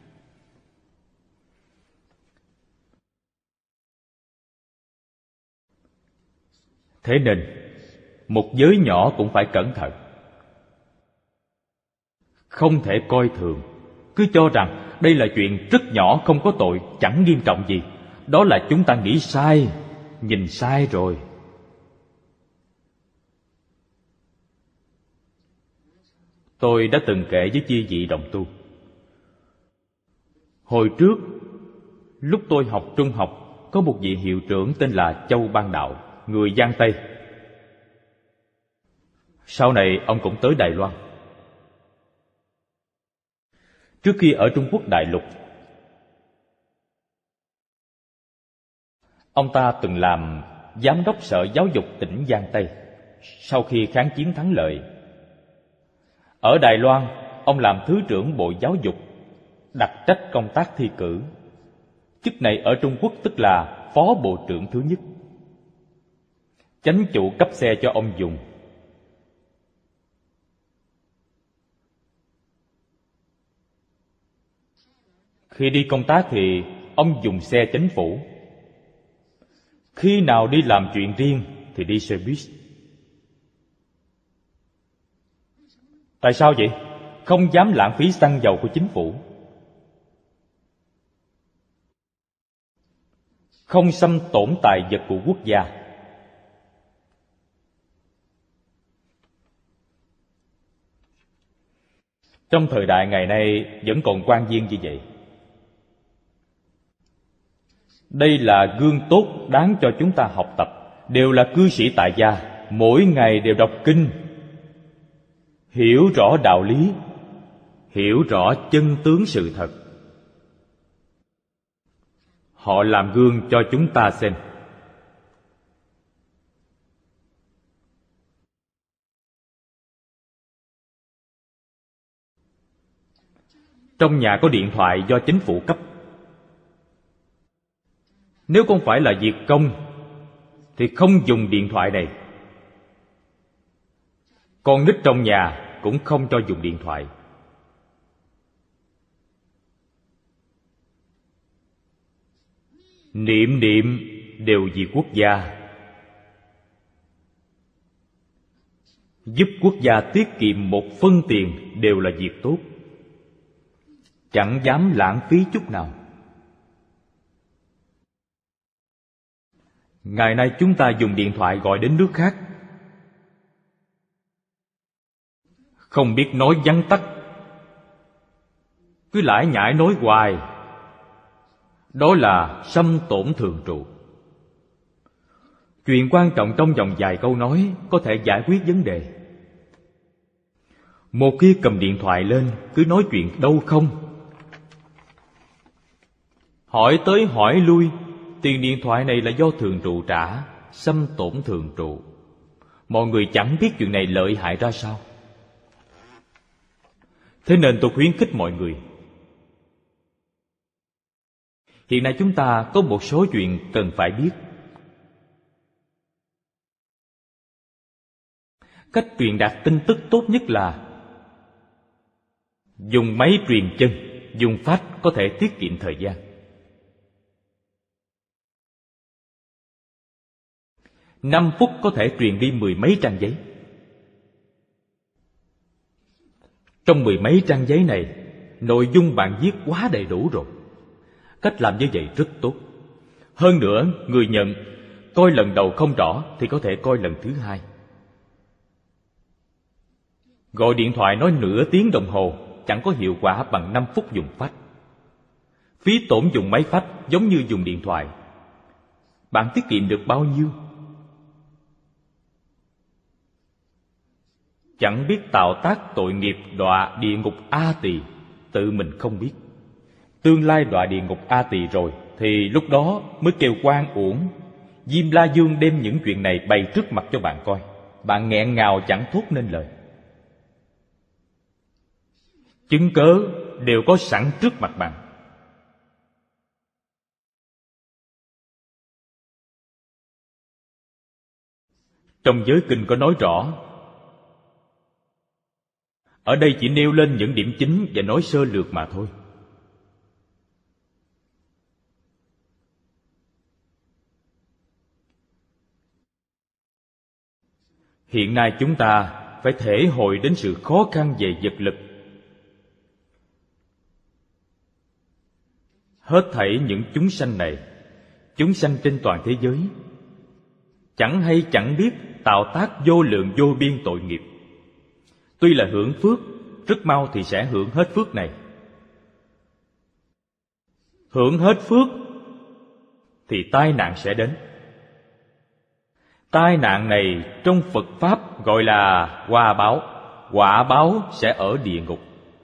Thế nên, một giới nhỏ cũng phải cẩn thận. Không thể coi thường, cứ cho rằng đây là chuyện rất nhỏ, không có tội, chẳng nghiêm trọng gì. Đó là chúng ta nghĩ sai, nhìn sai rồi. Tôi đã từng kể với chư vị đồng tu. Hồi trước, lúc tôi học trung học, có một vị hiệu trưởng tên là Châu Ban Đạo, người Giang Tây. Sau này ông cũng tới Đài Loan. Trước khi ở Trung Quốc đại lục, ông ta từng làm giám đốc sở giáo dục tỉnh Giang Tây. Sau khi kháng chiến thắng lợi, ở Đài Loan, ông làm thứ trưởng Bộ Giáo dục, đặc trách công tác thi cử. Chức này ở Trung Quốc tức là phó bộ trưởng thứ nhất. Chánh chủ cấp xe cho ông dùng. Khi đi công tác thì ông dùng xe chánh phủ. Khi nào đi làm chuyện riêng thì đi xe buýt. Tại sao vậy? Không dám lãng phí xăng dầu của chính phủ, không xâm tổn tài vật của quốc gia. Trong thời đại ngày nay vẫn còn quan viên như vậy. Đây là gương tốt đáng cho chúng ta học tập. Đều là cư sĩ tại gia, mỗi ngày đều đọc kinh, hiểu rõ đạo lý, hiểu rõ chân tướng sự thật. Họ làm gương cho chúng ta xem. Trong nhà có điện thoại do chính phủ cấp. Nếu không phải là việc công thì không dùng điện thoại này. Con nít trong nhà cũng không cho dùng điện thoại. Niệm niệm đều vì quốc gia. Giúp quốc gia tiết kiệm một phân tiền đều là việc tốt. Chẳng dám lãng phí chút nào. Ngày nay chúng ta dùng điện thoại gọi đến nước khác, không biết nói vắn tắt, cứ lải nhải nói hoài. Đó là xâm tổn thường trụ. Chuyện quan trọng trong vòng vài câu nói có thể giải quyết vấn đề. Một khi cầm điện thoại lên cứ nói chuyện đâu không, hỏi tới hỏi lui, tiền điện thoại này là do thường trụ trả, xâm tổn thường trụ. Mọi người chẳng biết chuyện này lợi hại ra sao. Thế nên tôi khuyến khích mọi người Hiện nay chúng ta có một số chuyện cần phải biết. Cách truyền đạt tin tức tốt nhất là dùng máy truyền chân, dùng fax có thể tiết kiệm thời gian. 5 phút có thể truyền đi 10 mấy trang giấy. Trong 10 mấy trang giấy này, nội dung bạn viết quá đầy đủ rồi. Cách làm như vậy rất tốt. Hơn nữa, người nhận coi lần đầu không rõ thì có thể coi lần thứ hai. Gọi điện thoại nói nửa tiếng đồng hồ chẳng có hiệu quả bằng 5 phút dùng fax. Phí tổn dùng máy fax giống như dùng điện thoại. Bạn tiết kiệm được bao nhiêu? Chẳng biết tạo tác tội nghiệp đọa địa ngục A Tỳ, tự mình không biết. Tương lai đọa địa ngục A Tỳ rồi thì lúc đó mới kêu oan uổng. Diêm La Dương đem những chuyện này bày trước mặt cho bạn coi. Bạn nghẹn ngào chẳng thốt nên lời. Chứng cớ đều có sẵn trước mặt bạn. Trong giới kinh có nói rõ. Ở đây chỉ nêu lên những điểm chính và nói sơ lược mà thôi. Hiện nay chúng ta phải thể hội đến sự khó khăn về vật lực. Hết thảy những chúng sanh này, chúng sanh trên toàn thế giới, chẳng hay chẳng biết tạo tác vô lượng vô biên tội nghiệp. Tuy là hưởng phước, rất mau thì sẽ hưởng hết phước này. Hưởng hết phước thì tai nạn sẽ đến. Tai nạn này trong Phật Pháp gọi là quả báo. Quả báo sẽ ở địa ngục.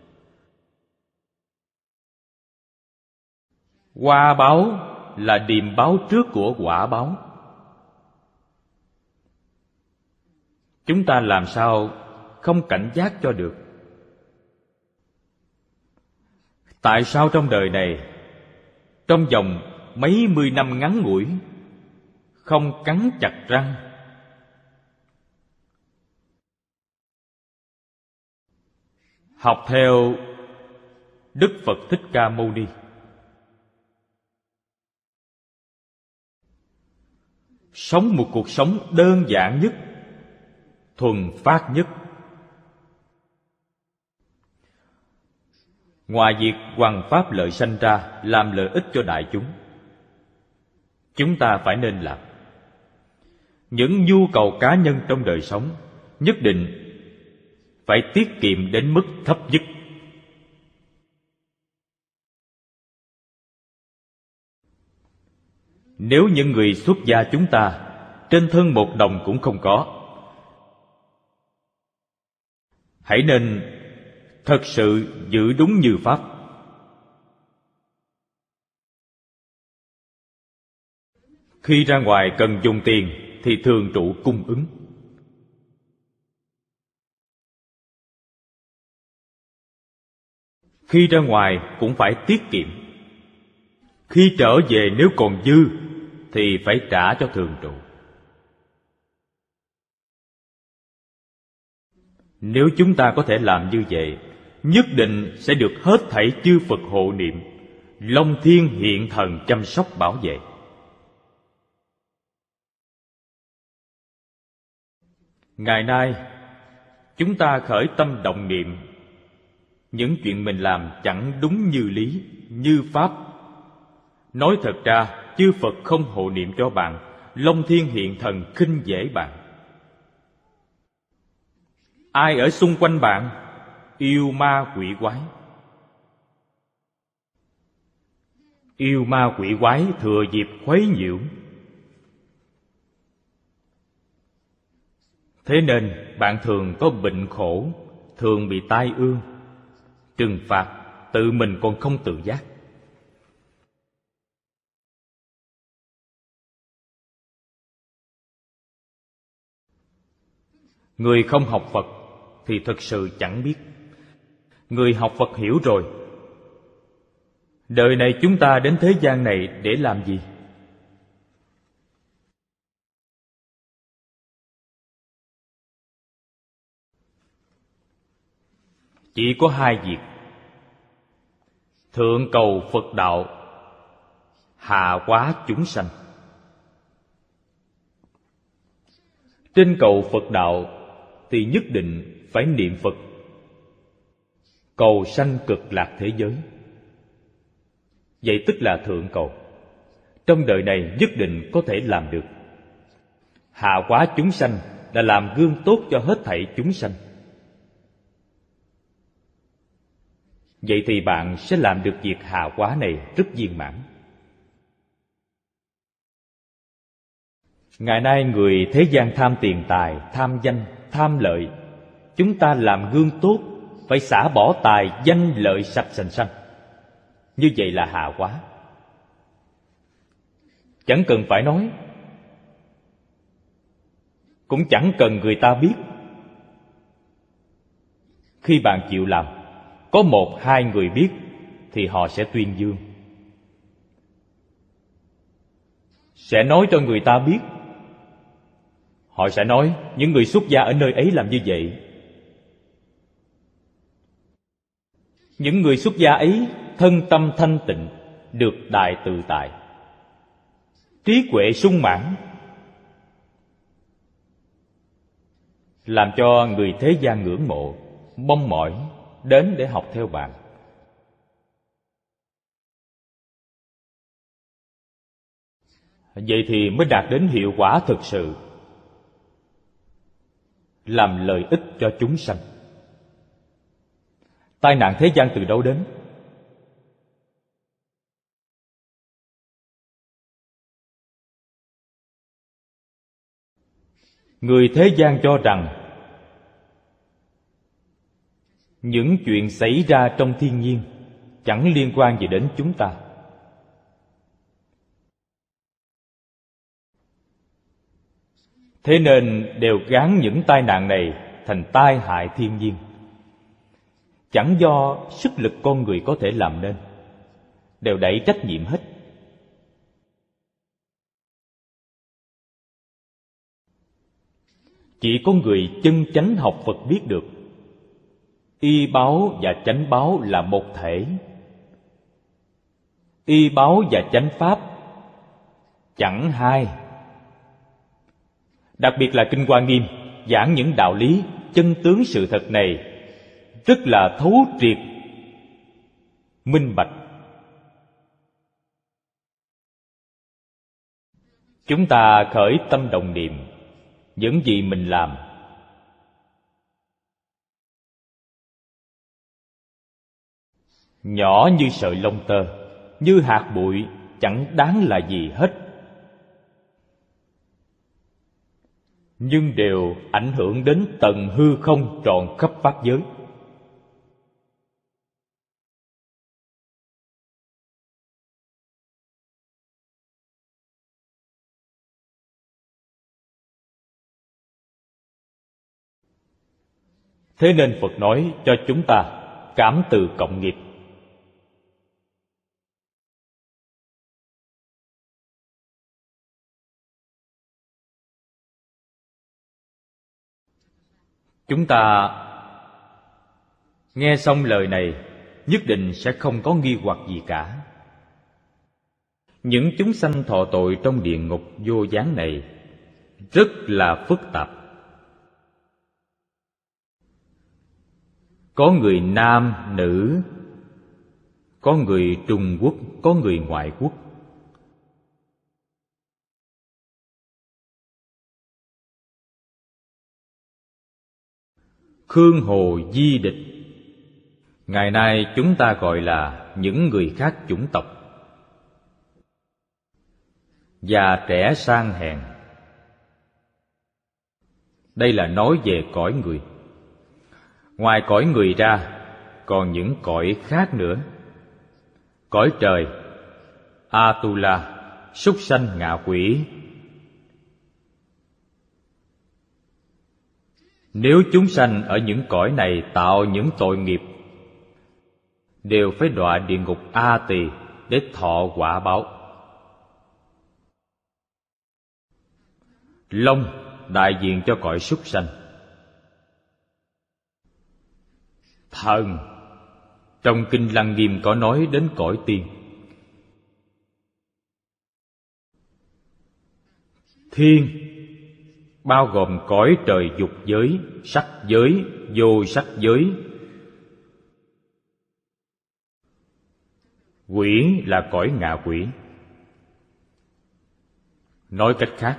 Quả báo là điềm báo trước của quả báo. Chúng ta làm sao không cảnh giác cho được? Tại sao trong đời này, trong vòng mấy mươi năm ngắn ngủi, không cắn chặt răng, học theo Đức Phật Thích Ca Mâu Ni, sống một cuộc sống đơn giản nhất, thuần phát nhất? Ngoài việc hoằng pháp lợi sanh ra làm lợi ích cho đại chúng, chúng ta phải nên làm những nhu cầu cá nhân trong đời sống, nhất định phải tiết kiệm đến mức thấp nhất. Nếu những người xuất gia chúng ta trên thân một đồng cũng không có, hãy nên thật sự giữ đúng như pháp. Khi ra ngoài cần dùng tiền thì thường trụ cung ứng. Khi ra ngoài cũng phải tiết kiệm. Khi trở về nếu còn dư thì phải trả cho thường trụ. Nếu chúng ta có thể làm như vậy, nhất định sẽ được hết thảy chư Phật hộ niệm, Long Thiên hiện thần chăm sóc bảo vệ. Ngày nay, chúng ta khởi tâm động niệm, những chuyện mình làm chẳng đúng như lý, như pháp. Nói thật ra, chư Phật không hộ niệm cho bạn, Long Thiên hiện thần khinh dễ bạn. Ai ở xung quanh bạn? Yêu ma quỷ quái. Yêu ma quỷ quái thừa dịp khuấy nhiễu. Thế nên bạn thường có bệnh khổ, thường bị tai ương, trừng phạt, tự mình còn không tự giác. Người không học Phật thì thực sự chẳng biết. Người học Phật hiểu rồi, Đời này chúng ta đến thế gian này để làm gì? Chỉ có hai việc: thượng cầu Phật đạo, hạ hóa chúng sanh. Trên cầu Phật đạo thì nhất định phải niệm Phật, cầu sanh cực lạc thế giới. Vậy tức là thượng cầu. Trong đời này nhất định có thể làm được. Hạ hóa chúng sanh là làm gương tốt cho hết thảy chúng sanh. Vậy thì bạn sẽ làm được việc hạ hóa này rất viên mãn. Ngày nay người thế gian tham tiền tài, tham danh, tham lợi. Chúng ta làm gương tốt, phải xả bỏ tài, danh, lợi sạch sành xanh. Như vậy là hạ hóa. Chẳng cần phải nói, cũng chẳng cần người ta biết. Khi bạn chịu làm, có một hai người biết thì họ sẽ tuyên dương, sẽ nói cho người ta biết. Họ sẽ nói những người xuất gia ở nơi ấy làm như vậy. Những người xuất gia ấy thân tâm thanh tịnh, được đại tự tại, trí huệ sung mãn, làm cho người thế gian ngưỡng mộ, mong mỏi đến để học theo bạn. Vậy thì mới đạt đến hiệu quả thực sự, làm lợi ích cho chúng sanh. Tai nạn thế gian từ đâu đến? Người thế gian cho rằng những chuyện xảy ra trong thiên nhiên chẳng liên quan gì đến chúng ta. Thế nên đều gán những tai nạn này thành tai hại thiên nhiên, chẳng do sức lực con người có thể làm nên, đều đẩy trách nhiệm hết. Chỉ có người chân chánh học Phật biết được, y báo và chánh báo là một thể. Y báo và chánh pháp chẳng hai. Đặc biệt là Kinh Hoa Nghiêm giảng những đạo lý chân tướng sự thật này rất là thấu triệt, minh bạch. Chúng ta khởi tâm đồng niệm, những gì mình làm nhỏ như sợi lông tơ, như hạt bụi, chẳng đáng là gì hết, nhưng đều ảnh hưởng đến tận hư không tròn khắp pháp giới. Thế nên Phật nói cho chúng ta cảm từ cộng nghiệp. Chúng ta nghe xong lời này nhất định sẽ không có nghi hoặc gì cả. Những chúng sanh thọ tội trong địa ngục vô gián này rất là phức tạp. Có người nam, nữ, có người Trung Quốc, có người ngoại quốc. Khương Hồ Di Địch, ngày nay chúng ta gọi là những người khác chủng tộc, già trẻ sang hèn. Đây là nói về cõi người. Ngoài cõi người ra, còn những cõi khác nữa. Cõi trời, Atula, súc sanh, ngạ quỷ. Nếu chúng sanh ở những cõi này tạo những tội nghiệp đều phải đọa địa ngục A Tỳ để thọ quả báo. Long đại diện cho cõi súc sanh. Thần, trong Kinh Lăng Nghiêm có nói đến cõi tiên. Thiên bao gồm cõi trời dục giới, sắc giới, vô sắc giới. Quỷ là cõi ngạ quỷ. Nói cách khác,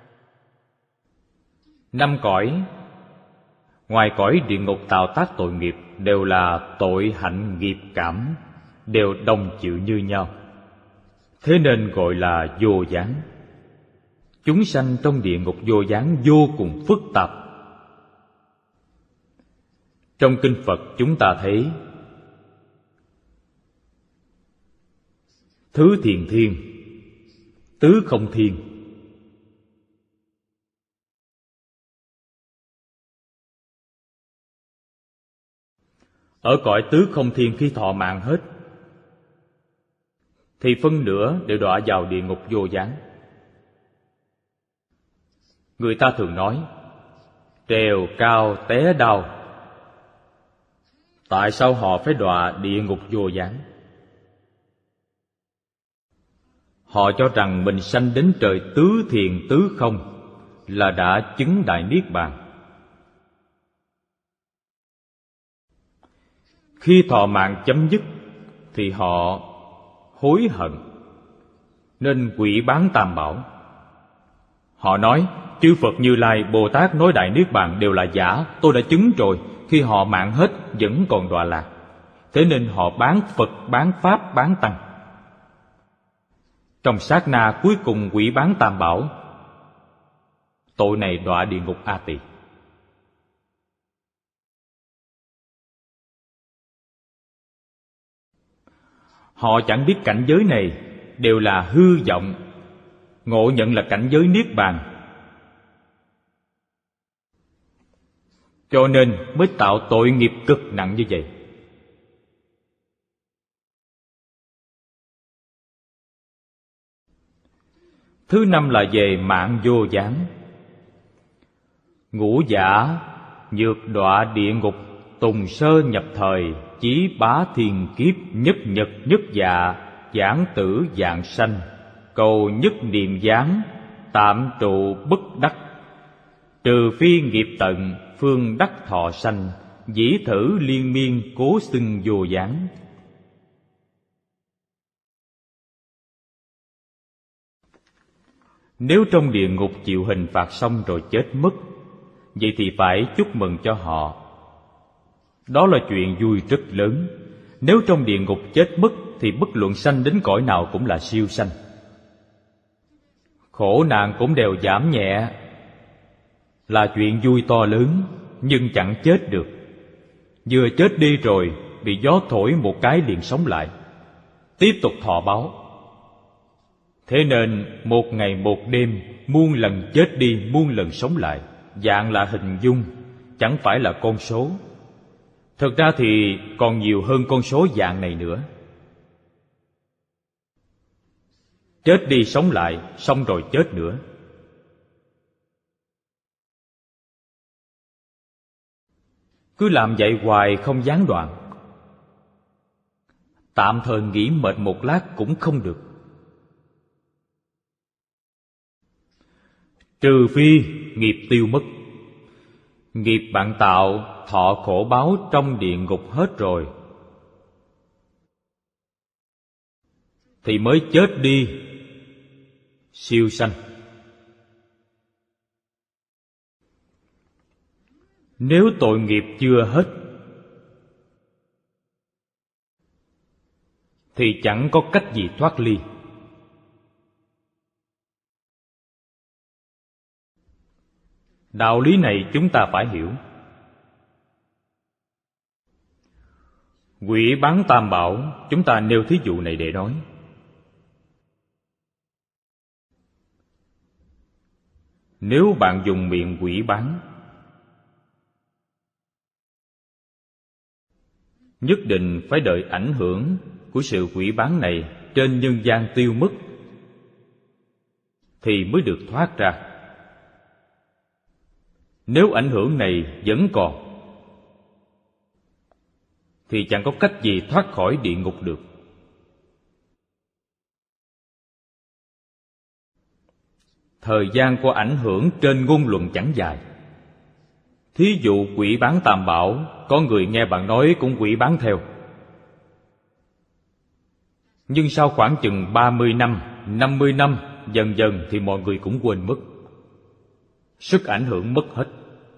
5 cõi ngoài cõi địa ngục tạo tác tội nghiệp đều là tội hạnh nghiệp cảm, đều đồng chịu như nhau. Thế nên gọi là vô gián. Chúng sanh trong địa ngục vô gián vô cùng phức tạp. Trong kinh Phật chúng ta thấy thứ thiền thiên, tứ không thiên. Ở cõi tứ không thiên khi thọ mạng hết thì phân nửa đều đọa vào địa ngục vô gián. Người ta thường nói trèo cao té đau. Tại sao họ phải đọa địa ngục vô gián? Họ cho rằng mình sanh đến trời tứ thiền tứ không là đã chứng đại niết bàn. Khi thọ mạng chấm dứt thì họ hối hận nên quỷ bán tam bảo. Họ nói chư Phật Như Lai, Bồ Tát nói đại niết bàn đều là giả, tôi đã chứng rồi. Khi họ mạng hết vẫn còn đọa lạc. Thế nên họ bán Phật, bán Pháp, bán Tăng. Trong sát na cuối cùng quỷ bán tam bảo, tội này đọa địa ngục A Tỳ. Họ chẳng biết cảnh giới này đều là hư vọng, ngộ nhận là cảnh giới niết bàn, cho nên mới tạo tội nghiệp cực nặng như vậy. Thứ 5 là về mạng vô gián. Ngũ giả nhược đọa địa ngục, tùng sơ nhập thời, chí bá thiên kiếp, nhất nhật nhất dạ, giảng tử dạng sanh, cầu nhất niệm gián, tạm trụ bất đắc, trừ phi nghiệp tận, phương đắc thọ sanh, dĩ thử liên miên cố xưng vô gián. Nếu trong địa ngục chịu hình phạt xong rồi chết mất, vậy thì phải chúc mừng cho họ. Đó là chuyện vui rất lớn. Nếu trong địa ngục chết mất thì bất luận sanh đến cõi nào cũng là siêu sanh. Khổ nạn cũng đều giảm nhẹ, là chuyện vui to lớn, nhưng chẳng chết được. Vừa chết đi rồi, bị gió thổi một cái liền sống lại, tiếp tục thọ báo. Thế nên một ngày một đêm, muôn lần chết đi, muôn lần sống lại. Dạng là hình dung, chẳng phải là con số. Thực ra thì còn nhiều hơn con số dạng này nữa. Chết đi sống lại, xong rồi chết nữa. Cứ làm vậy hoài không gián đoạn. Tạm thời nghỉ mệt một lát cũng không được. Trừ phi nghiệp tiêu mất. Nghiệp bạn tạo thọ khổ báo trong địa ngục hết rồi thì mới chết đi siêu sanh. Nếu tội nghiệp chưa hết thì chẳng có cách gì thoát ly. Đạo lý này chúng ta phải hiểu. Quỷ bán tam bảo, chúng ta nêu thí dụ này để nói. Nếu bạn dùng miệng quỷ bán nhất định phải đợi ảnh hưởng của sự quỷ bán này trên nhân gian tiêu mất thì mới được thoát ra. Nếu ảnh hưởng này vẫn còn thì chẳng có cách gì thoát khỏi địa ngục được. Thời gian của ảnh hưởng trên ngôn luận chẳng dài. Thí dụ quỷ bán tam bảo, có người nghe bạn nói cũng quỷ bán theo. Nhưng sau khoảng chừng 30 năm, 50 năm, dần dần thì mọi người cũng quên mất. Sức ảnh hưởng mất hết.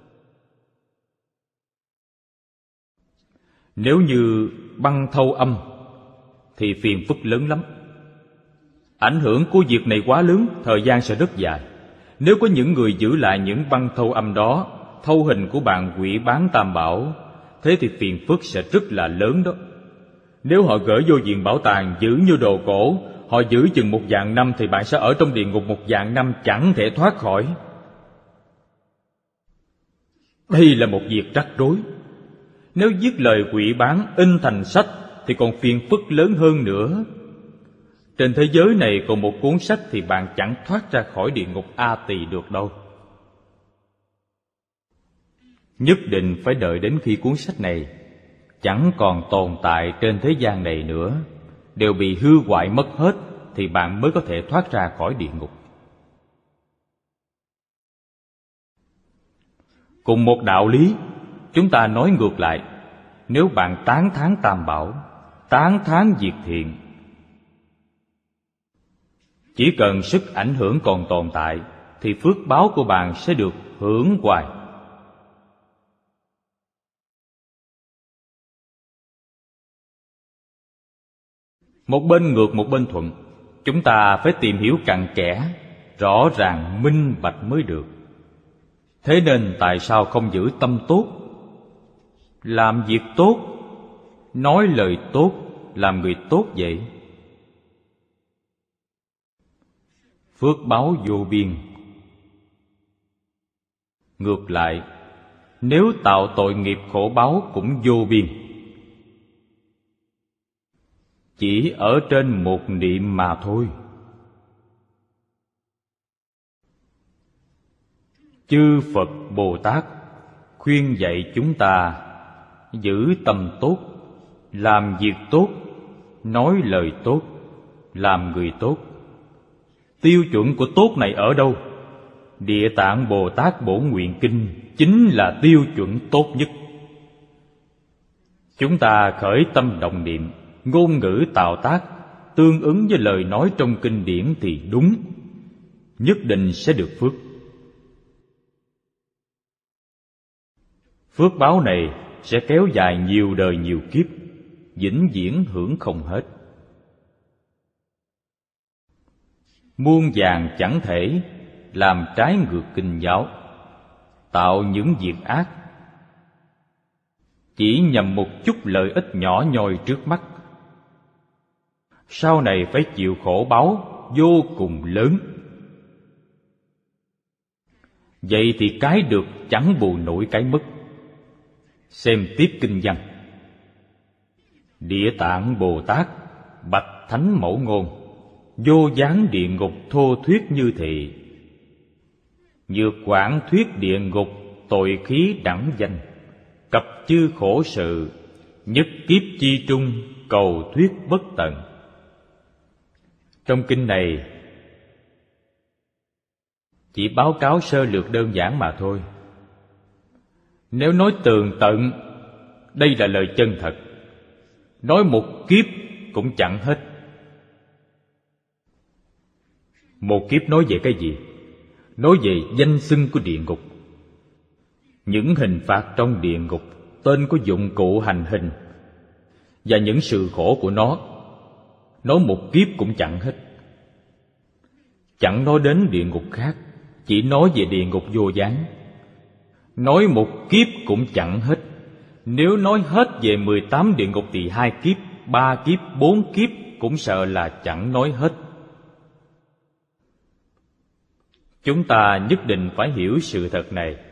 Nếu như băng thâu âm thì phiền phức lớn lắm. Ảnh hưởng của việc này quá lớn, thời gian sẽ rất dài. Nếu có những người giữ lại những băng thâu âm đó, thâu hình của bạn quỷ bán tam bảo, thế thì phiền phức sẽ rất là lớn đó. Nếu họ gửi vô viện bảo tàng giữ như đồ cổ, họ giữ chừng 1.000 năm thì bạn sẽ ở trong địa ngục 1.000 năm chẳng thể thoát khỏi. Đây là một việc rắc rối. Nếu viết lời quỷ bán in thành sách thì còn phiền phức lớn hơn nữa. Trên thế giới này còn một cuốn sách thì bạn chẳng thoát ra khỏi địa ngục A Tỳ được đâu. Nhất định phải đợi đến khi cuốn sách này chẳng còn tồn tại trên thế gian này nữa, đều bị hư hoại mất hết, thì bạn mới có thể thoát ra khỏi địa ngục. Cùng một đạo lý, chúng ta nói ngược lại. Nếu bạn tán thán tam bảo, tán thán việc thiện, chỉ cần sức ảnh hưởng còn tồn tại thì phước báo của bạn sẽ được hưởng hoài. Một bên ngược một bên thuận, chúng ta phải tìm hiểu cặn kẽ, rõ ràng minh bạch mới được. Thế nên tại sao không giữ tâm tốt, làm việc tốt, nói lời tốt, làm người tốt vậy? Phước báo vô biên. Ngược lại, nếu tạo tội nghiệp khổ báo cũng vô biên. Chỉ ở trên một niệm mà thôi. Chư Phật Bồ Tát khuyên dạy chúng ta giữ tâm tốt, làm việc tốt, nói lời tốt, làm người tốt. Tiêu chuẩn của tốt này ở đâu? Địa Tạng Bồ Tát Bổn Nguyện Kinh chính là tiêu chuẩn tốt nhất. Chúng ta khởi tâm động niệm, ngôn ngữ tạo tác tương ứng với lời nói trong kinh điển thì đúng, nhất định sẽ được phước. Phước báo này sẽ kéo dài nhiều đời nhiều kiếp, vĩnh viễn hưởng không hết. Muôn vàn chẳng thể làm trái ngược kinh giáo, tạo những việc ác, chỉ nhằm một chút lợi ích nhỏ nhoi trước mắt, sau này phải chịu khổ báo vô cùng lớn. Vậy thì cái được chẳng bù nổi cái mất. Xem tiếp kinh văn. Địa Tạng Bồ Tát bạch Thánh Mẫu Ngôn, vô gián địa ngục thô thuyết như thị, nhược quảng thuyết địa ngục tội khí đẳng danh, cập chư khổ sự, nhất kiếp chi trung cầu thuyết bất tận. Trong kinh này chỉ báo cáo sơ lược đơn giản mà thôi. Nếu nói tường tận, đây là lời chân thật, nói một kiếp cũng chẳng hết. Một kiếp nói về cái gì? Nói về danh xưng của địa ngục, những hình phạt trong địa ngục, tên của dụng cụ hành hình và những sự khổ của nó. Nói một kiếp cũng chẳng hết. Chẳng nói đến địa ngục khác, chỉ nói về địa ngục vô gián. Nói một kiếp cũng chẳng hết. Nếu nói hết về 18 địa ngục thì 2 kiếp, 3 kiếp, 4 kiếp cũng sợ là chẳng nói hết. Chúng ta nhất định phải hiểu sự thật này.